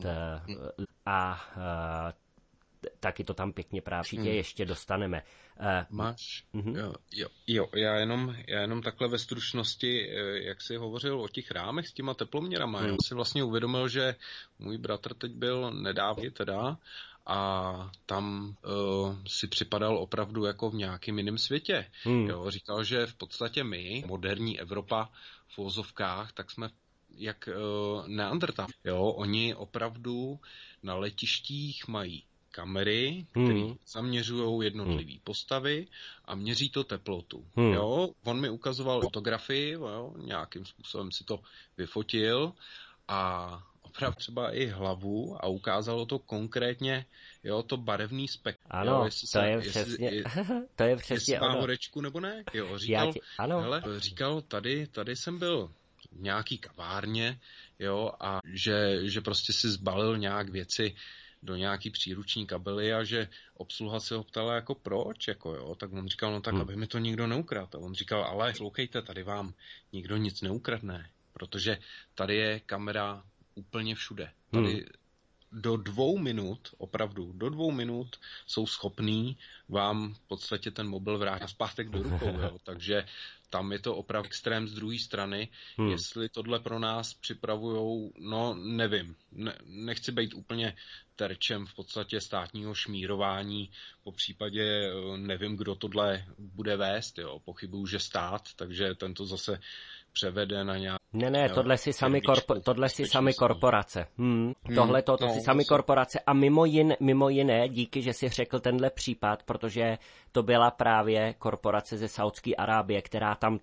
taky to tam pěkně právě ještě dostaneme. Máš? Jo, já jenom takhle ve stručnosti, jak jsi hovořil o těch rámech s těma teploměrama, já si vlastně uvědomil, že můj bratr teď byl nedávno teda a tam si připadal opravdu jako v nějakém jiném světě. Říkal, že v podstatě my, moderní Evropa v uvozovkách, tak jsme jak Neandertal. Oni opravdu na letištích mají kamery, které zaměřují jednotlivé postavy a měří to teplotu. On mi ukazoval fotografii, nějakým způsobem si to vyfotil a opravdu třeba i hlavu a ukázalo to konkrétně, jo, to barevný spektrum. Ano, to je přesně má ono. horečku nebo ne? Jo, říkal, tady jsem byl v nějaký kavárně, jo, a že prostě si zbalil nějak věci do nějaký příruční kabely a že obsluha se ho ptala jako proč, jako jo, tak on říkal, no tak aby mi to nikdo neukradl. A on říkal, ale sloukejte, tady vám nikdo nic neukradne, protože tady je kamera úplně všude. Tady do 2 minut, opravdu, do 2 minut jsou schopní vám v podstatě ten mobil vrátit zpátek do rukou, jo. Takže tam je to opravdu extrém z druhé strany. Jestli tohle pro nás připravujou, no nevím. Nechci být úplně terčem v podstatě státního šmírování, po případě nevím, kdo tohle bude vést, jo. Pochybuju, že stát, takže tento zase převede na nějak... Ne, tohle si sami korporace. To si sami korporace a mimo jiné, díky, že si řekl tenhle případ, protože to byla právě korporace ze Saúdské Arábie, která tam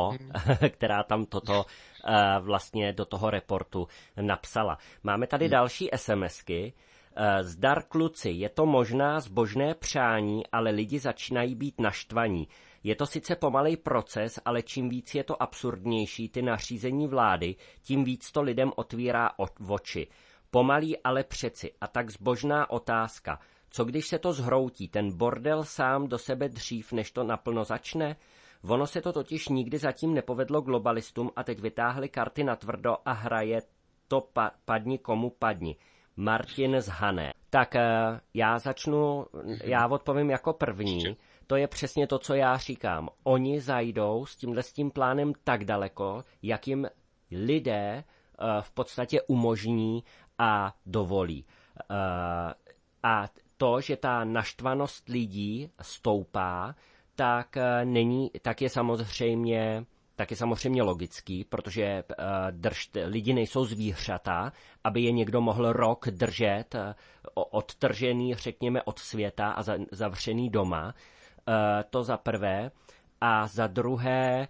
toto vlastně do toho reportu napsala. Máme tady další SMSky. Zdar kluci, je to možná zbožné přání, ale lidi začínají být naštvaní. Je to sice pomalej proces, ale čím víc je to absurdnější, ty nařízení vlády, tím víc to lidem otvírá oči. Pomalý, ale přeci. A tak zbožná otázka. Co když se to zhroutí, ten bordel sám do sebe dřív, než to naplno začne? Ono se to totiž nikdy zatím nepovedlo globalistům a teď vytáhli karty natvrdo a hraje to padni komu padni. Martin z Hané. Tak já odpovím jako první. To je přesně to, co já říkám. Oni zajdou s tím plánem tak daleko, jak jim lidé v podstatě umožní a dovolí. A to, že ta naštvanost lidí stoupá, tak je samozřejmě logický, protože lidi nejsou zvířata, aby je někdo mohl rok držet odtržený, řekněme, od světa a zavřený doma. To za prvé. A za druhé,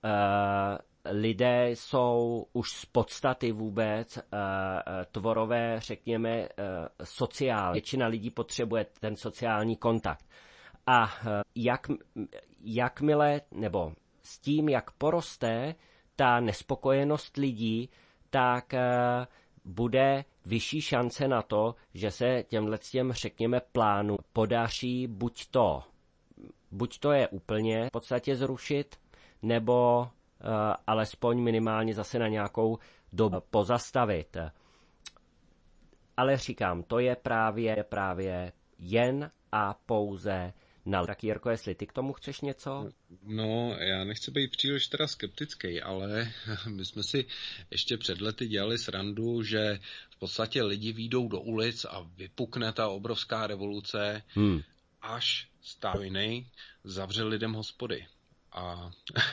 lidé jsou už z podstaty vůbec tvorové, řekněme, sociální. Většina lidí potřebuje ten sociální kontakt. A jakmile, nebo s tím, jak poroste ta nespokojenost lidí, tak bude vyšší šance na to, že se těm, řekněme, plánu podaří buď to je úplně v podstatě zrušit, nebo alespoň minimálně zase na nějakou dobu pozastavit. Ale říkám, to je právě jen a pouze na... Tak Jirko, jestli ty k tomu chceš něco? No, já nechci být příliš teda skeptický, ale my jsme si ještě před lety dělali srandu, že v podstatě lidi vyjdou do ulic a vypukne ta obrovská revoluce, až stát jiný zavře lidem hospody. A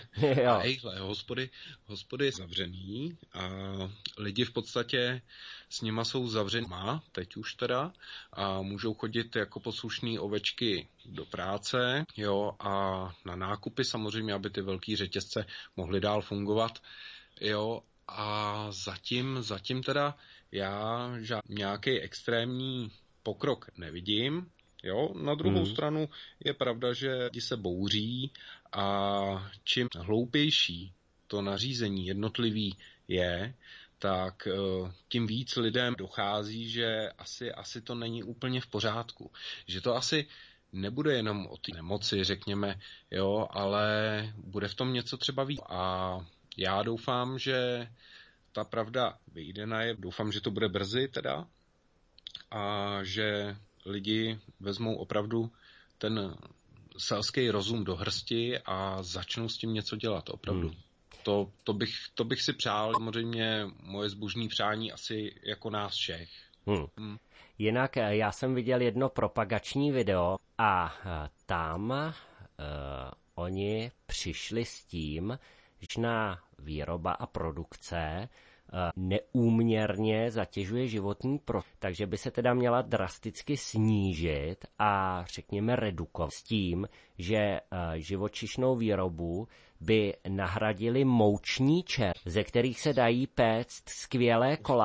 hospody zavřený a lidi v podstatě s nima jsou zavřený, teď už teda, a můžou chodit jako poslušný ovečky do práce, jo, a na nákupy samozřejmě, aby ty velký řetězce mohly dál fungovat, jo, a zatím teda já nějaký extrémní pokrok nevidím. Jo, na druhou stranu je pravda, že lidi se bouří a čím hloupější to nařízení jednotlivý je, tak tím víc lidem dochází, že asi to není úplně v pořádku. Že to asi nebude jenom o té nemoci, řekněme, jo, ale bude v tom něco třeba víc. A já doufám, že ta pravda vyjde najevo. Doufám, že to bude brzy teda a že lidi vezmou opravdu ten selský rozum do hrsti a začnou s tím něco dělat opravdu. To bych si přál, samozřejmě moje zbožné přání asi jako nás všech. Jinak já jsem viděl jedno propagační video a tam oni přišli s tím, že na výroba a produkce neúměrně zatěžuje životní prostředí, takže by se teda měla drasticky snížit a řekněme redukovat s tím, že živočišnou výrobu by nahradili mouční čer, ze kterých se dají péct skvělé koláče.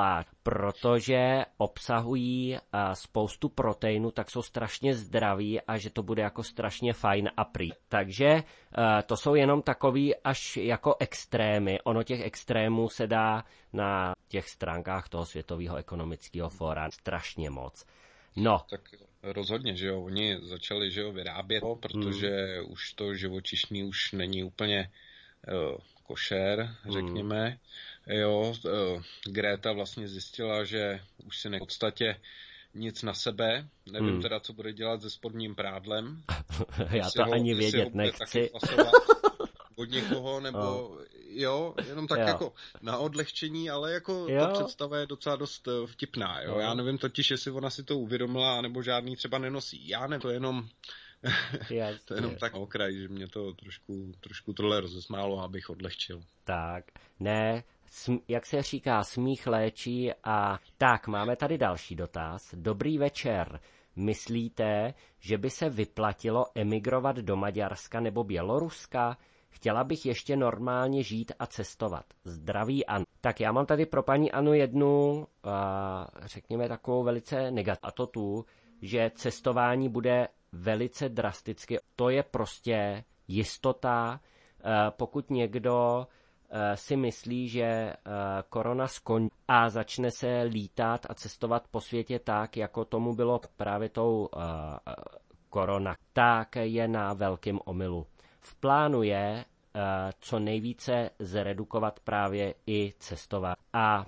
protože obsahují spoustu proteinu, tak jsou strašně zdraví a že to bude jako strašně fajn a prý. Takže to jsou jenom takový až jako extrémy. Ono těch extrémů se dá na těch stránkách toho Světového ekonomického fóra strašně moc. No. Tak rozhodně, že jo, oni začali, že jo, vyrábět, protože už to živočišný už není úplně košer, řekněme. Jo, Greta vlastně zjistila, že už si v podstatě nic na sebe. Nevím teda, co bude dělat se spodním prádlem. Já to ani vědět nechci. Od někoho, nebo jo, jenom tak jako na odlehčení, ale jako ta představa je docela dost vtipná, jo. Já nevím totiž, jestli ona si to uvědomila, nebo žádný třeba nenosí. Já ne, to je jenom to je jenom tak na okraj, že mě to trošku tohle rozesmálo, abych odlehčil. Tak, ne, jak se říká, smích léčí a tak, máme tady další dotaz. Dobrý večer. Myslíte, že by se vyplatilo emigrovat do Maďarska nebo Běloruska? Chtěla bych ještě normálně žít a cestovat. Zdraví Anu. Tak já mám tady pro paní Anu jednu, řekněme, takovou velice negativní. A to tu, že cestování bude velice drasticky. To je prostě jistota. Pokud někdo si myslí, že korona skončí a začne se lítat a cestovat po světě tak, jako tomu bylo právě tou korona, tak je na velkém omylu. V plánu je co nejvíce zredukovat právě i cestování. A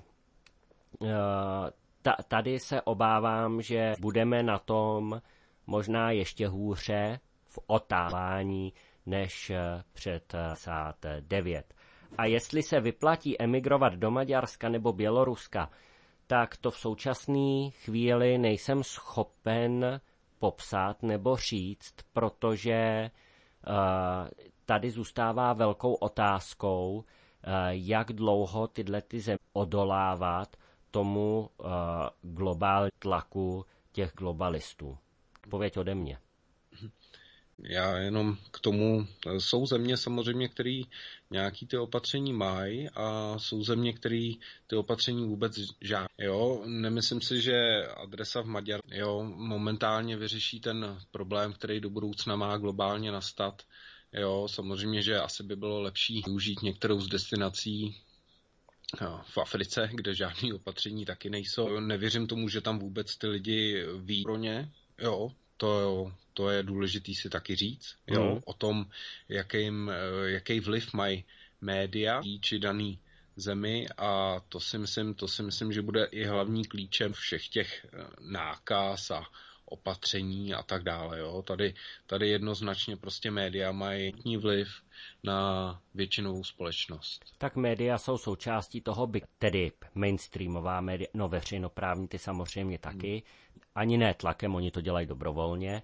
tady se obávám, že budeme na tom možná ještě hůře v otávání než před 9. A jestli se vyplatí emigrovat do Maďarska nebo Běloruska, tak to v současné chvíli nejsem schopen popsat nebo říct, protože tady zůstává velkou otázkou, jak dlouho tyhle země odolávat tomu globální tlaku těch globalistů. Odpověď ode mě. Já jenom k tomu, jsou země samozřejmě, které nějaký ty opatření mají a jsou země, které ty opatření vůbec žádné. Jo, nemyslím si, že adresa v Maďarsku momentálně vyřeší ten problém, který do budoucna má globálně nastat. Jo, samozřejmě, že asi by bylo lepší využít některou z destinací v Africe, kde žádné opatření taky nejsou. Nevěřím tomu, že tam vůbec ty lidi ví pro ně. Jo, to je důležitý si taky říct, jo, o tom, jaký vliv mají média či daný zemi a to si myslím, že bude i hlavní klíčem všech těch nákaz a opatření a tak dále. Jo. Tady jednoznačně prostě média mají vliv na většinovou společnost. Tak média jsou součástí toho, tedy mainstreamová média, no veřejnoprávní ty samozřejmě taky, ani ne tlakem, oni to dělají dobrovolně,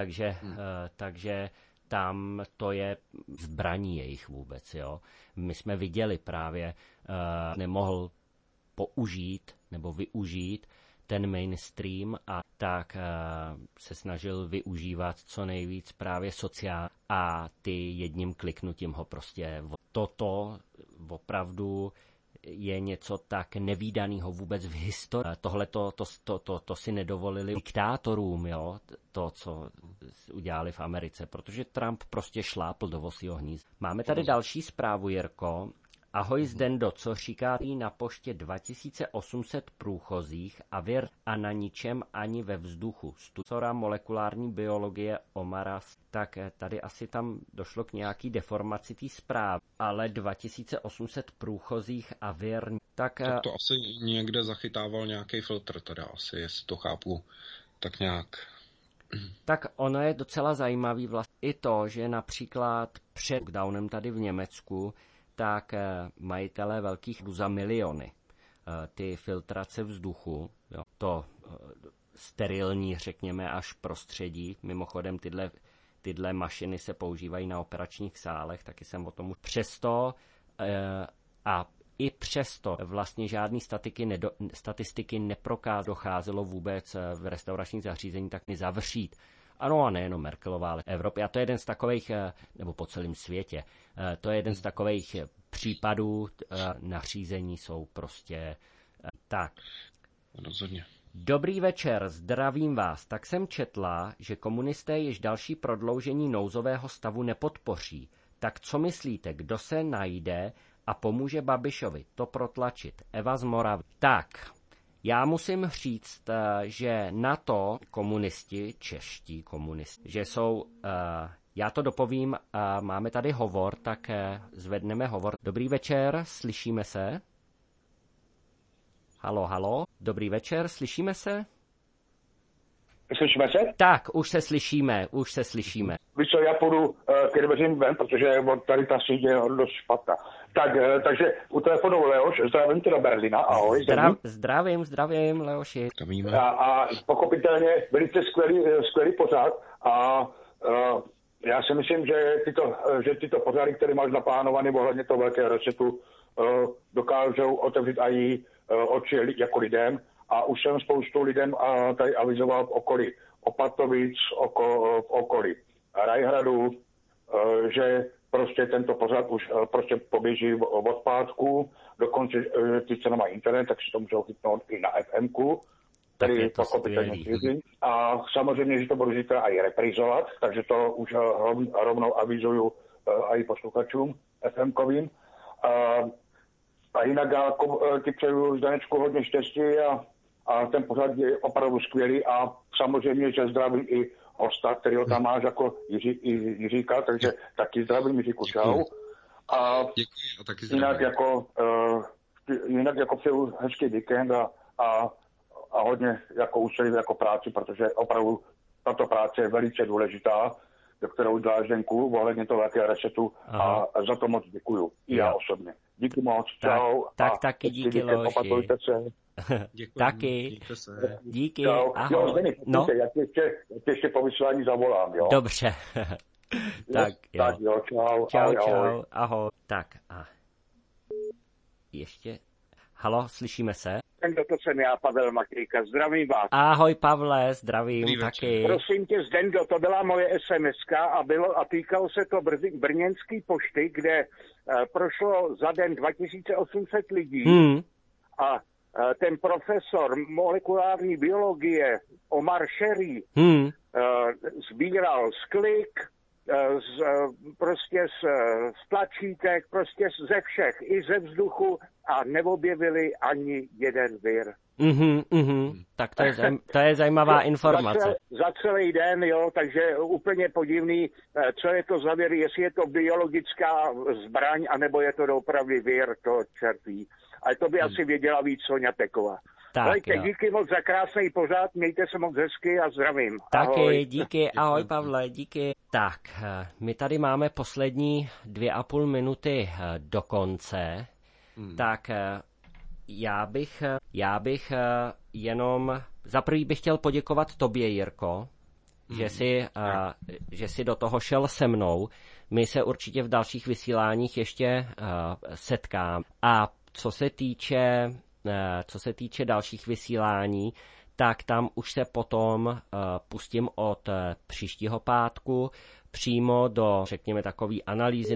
takže tam to je zbraní jejich vůbec. Jo. My jsme viděli právě, nemohl použít nebo využít ten mainstream a tak se snažil využívat co nejvíc právě sociál a ty jedním kliknutím ho prostě. Toto opravdu je něco tak nevídaného vůbec v historii. Tohle to si nedovolili diktátorům, jo, to, co udělali v Americe, protože Trump prostě šlápl do vosího hnízda. Máme tady další zprávu, Jirko. Ahoj Zdendo, co říkáte na poště 2800 průchozích a na ničem ani ve vzduchu. Studora molekulární biologie Omaras, tak tady asi tam došlo k nějaký deformaci té zprávy, ale 2800 průchozích a tak to asi někde zachytával nějaký filtr, teda asi, jestli to chápu tak nějak. Tak ono je docela zajímavý vlastně i to, že například před lockdownem tady v Německu tak majitelé velkých za miliony ty filtrace vzduchu, jo, to sterilní, řekněme, až prostředí. Mimochodem tyhle mašiny se používají na operačních sálech, taky jsem o tom už. Přesto a i přesto vlastně žádný statistiky docházelo vůbec v restauračních zařízení tak zavřít. Ano, a nejenom Merkelová, ale Evropy. A to je jeden z takových, nebo po celém světě, to je jeden z takových případů nařízení jsou prostě tak. rozhodně. Dobrý večer, zdravím vás. Tak jsem četla, že komunisté již další prodloužení nouzového stavu nepodpoří. Tak co myslíte, kdo se najde a pomůže Babišovi to protlačit? Eva z Moravy. Tak, já musím říct, že na to komunisti, čeští komunisti, že jsou, já to dopovím, máme tady hovor, tak zvedneme hovor. Dobrý večer, slyšíme se? Halo, halo, dobrý večer, slyšíme se? Slyšíme se? Tak, už se slyšíme. Víš co, já půjdu ke dveřím ven, protože tady ta síť je dost špatná. Takže u telefonu Leoš, zdravím tě do Berlína, ahoj. Zdravím, Leoši. A pochopitelně velice skvělý pořád a já si myslím, že tyto pořady, které máš naplánované ohledně toho velkého resetu, dokážou otevřít i oči jako lidem. A už jsem spoustu lidem tady avizoval v okolí Opatovic, v okolí Rajhradu, že prostě tento pořad už prostě poběží od pátku, dokonce ty se mají internet, tak si to můžou chytnout i na FMku, který pochopitelně šíří. A samozřejmě, že to budu zítra i reprizovat, takže to už rovnou avizuju i posluchačům FMkovým. A jinak já ti přeju, Zdenečku, hodně štěstí a ten pořad je opravdu skvělý a samozřejmě, že zdravím i hosta, kterýho tam máš jako Jiříka, takže taky zdravím Jiříku, čau. A děkuji a taky zdravím. Jinak jako přeju hezký víkend a hodně jako úsilí jako práci, protože opravdu tato práce je velice důležitá, do kterou děláš Zdenku, ohledně toho velkého resetu a za to moc děkuju. I já osobně. Díky moc, čau. Tak taky díky, Leoši. Opatujte se. Děkuji. Taky. Díky. Čau. Ahoj. Jo, Zdeny, já tě ještě po vysílání zavolám, jo. Dobře. Tak jo, čau. Čau, ahoj. Tak a ještě... Halo, slyšíme se? To jsem já, Pavel Matějka, zdravím vás. Ahoj, Pavle, zdravím taky. Prosím tě, Zdendo, to byla moje SMS-ka a týkalo se to brněnský pošty, kde prošlo za den 2800 lidí a ten profesor molekulární biologie Omar Sherry sbíral sklik, z tlačítek, prostě ze všech, i ze vzduchu a neobjevili ani jeden vir. Tak to je zajímavá informace. Za celý den, jo, takže úplně podivný, co je to za vir, jestli je to biologická zbraň, anebo je to opravdu vir, to čertví. Ale to by asi věděla víc Soňa Peková. Dajte, díky moc za krásný pořád, mějte se moc hezky a zdravím. Taky, ahoj. Díky, ahoj Pavle, díky. Tak, my tady máme poslední 2,5 minuty do konce, tak já bych jenom, za prvý bych chtěl poděkovat tobě, Jirko, že jsi do toho šel se mnou. My se určitě v dalších vysíláních ještě setkáme. A co se týče dalších vysílání, tak tam už se potom pustím od příštího pátku přímo do, řekněme, takové analýzy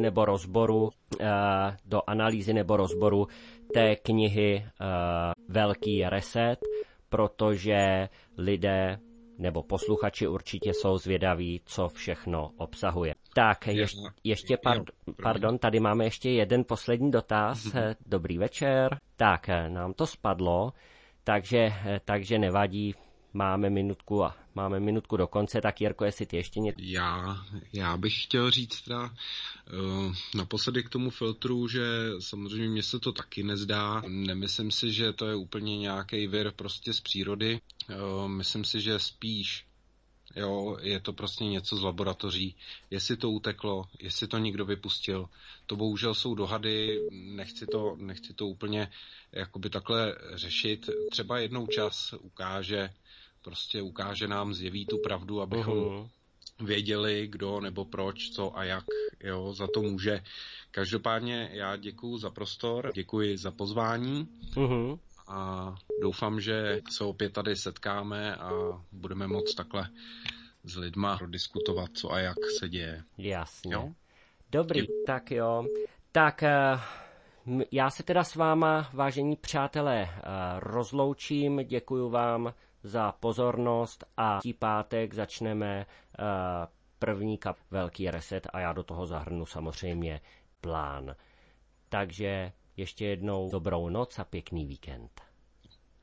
nebo rozboru té knihy Velký reset, protože lidé nebo posluchači určitě jsou zvědaví, co všechno obsahuje. Tak, ještě pardon, tady máme ještě jeden poslední dotaz. Dobrý večer. Tak, nám to spadlo, takže nevadí, máme minutku do konce, tak Jirko, jestli ty ještě něco... Já bych chtěl říct teda naposledy k tomu filtru, že samozřejmě mně se to taky nezdá. Nemyslím si, že to je úplně nějaký vir prostě z přírody. Myslím si, že spíš je to prostě něco z laboratoří. Jestli to uteklo, jestli to někdo vypustil, to bohužel jsou dohady, nechci to úplně jakoby takhle řešit. Třeba jednou čas ukáže nám, zjeví tu pravdu, abychom věděli, kdo nebo proč, co a jak za to může. Každopádně já děkuju za prostor, děkuji za pozvání. A doufám, že se opět tady setkáme a budeme moct takhle s lidma diskutovat, co a jak se děje. Jasně. Jo? Dobrý, tak jo. Tak Já se teda s váma, vážení přátelé, rozloučím. Děkuju vám za pozornost a tí pátek začneme první velký reset a já do toho zahrnu samozřejmě plán. Takže ještě jednou dobrou noc a pěkný víkend.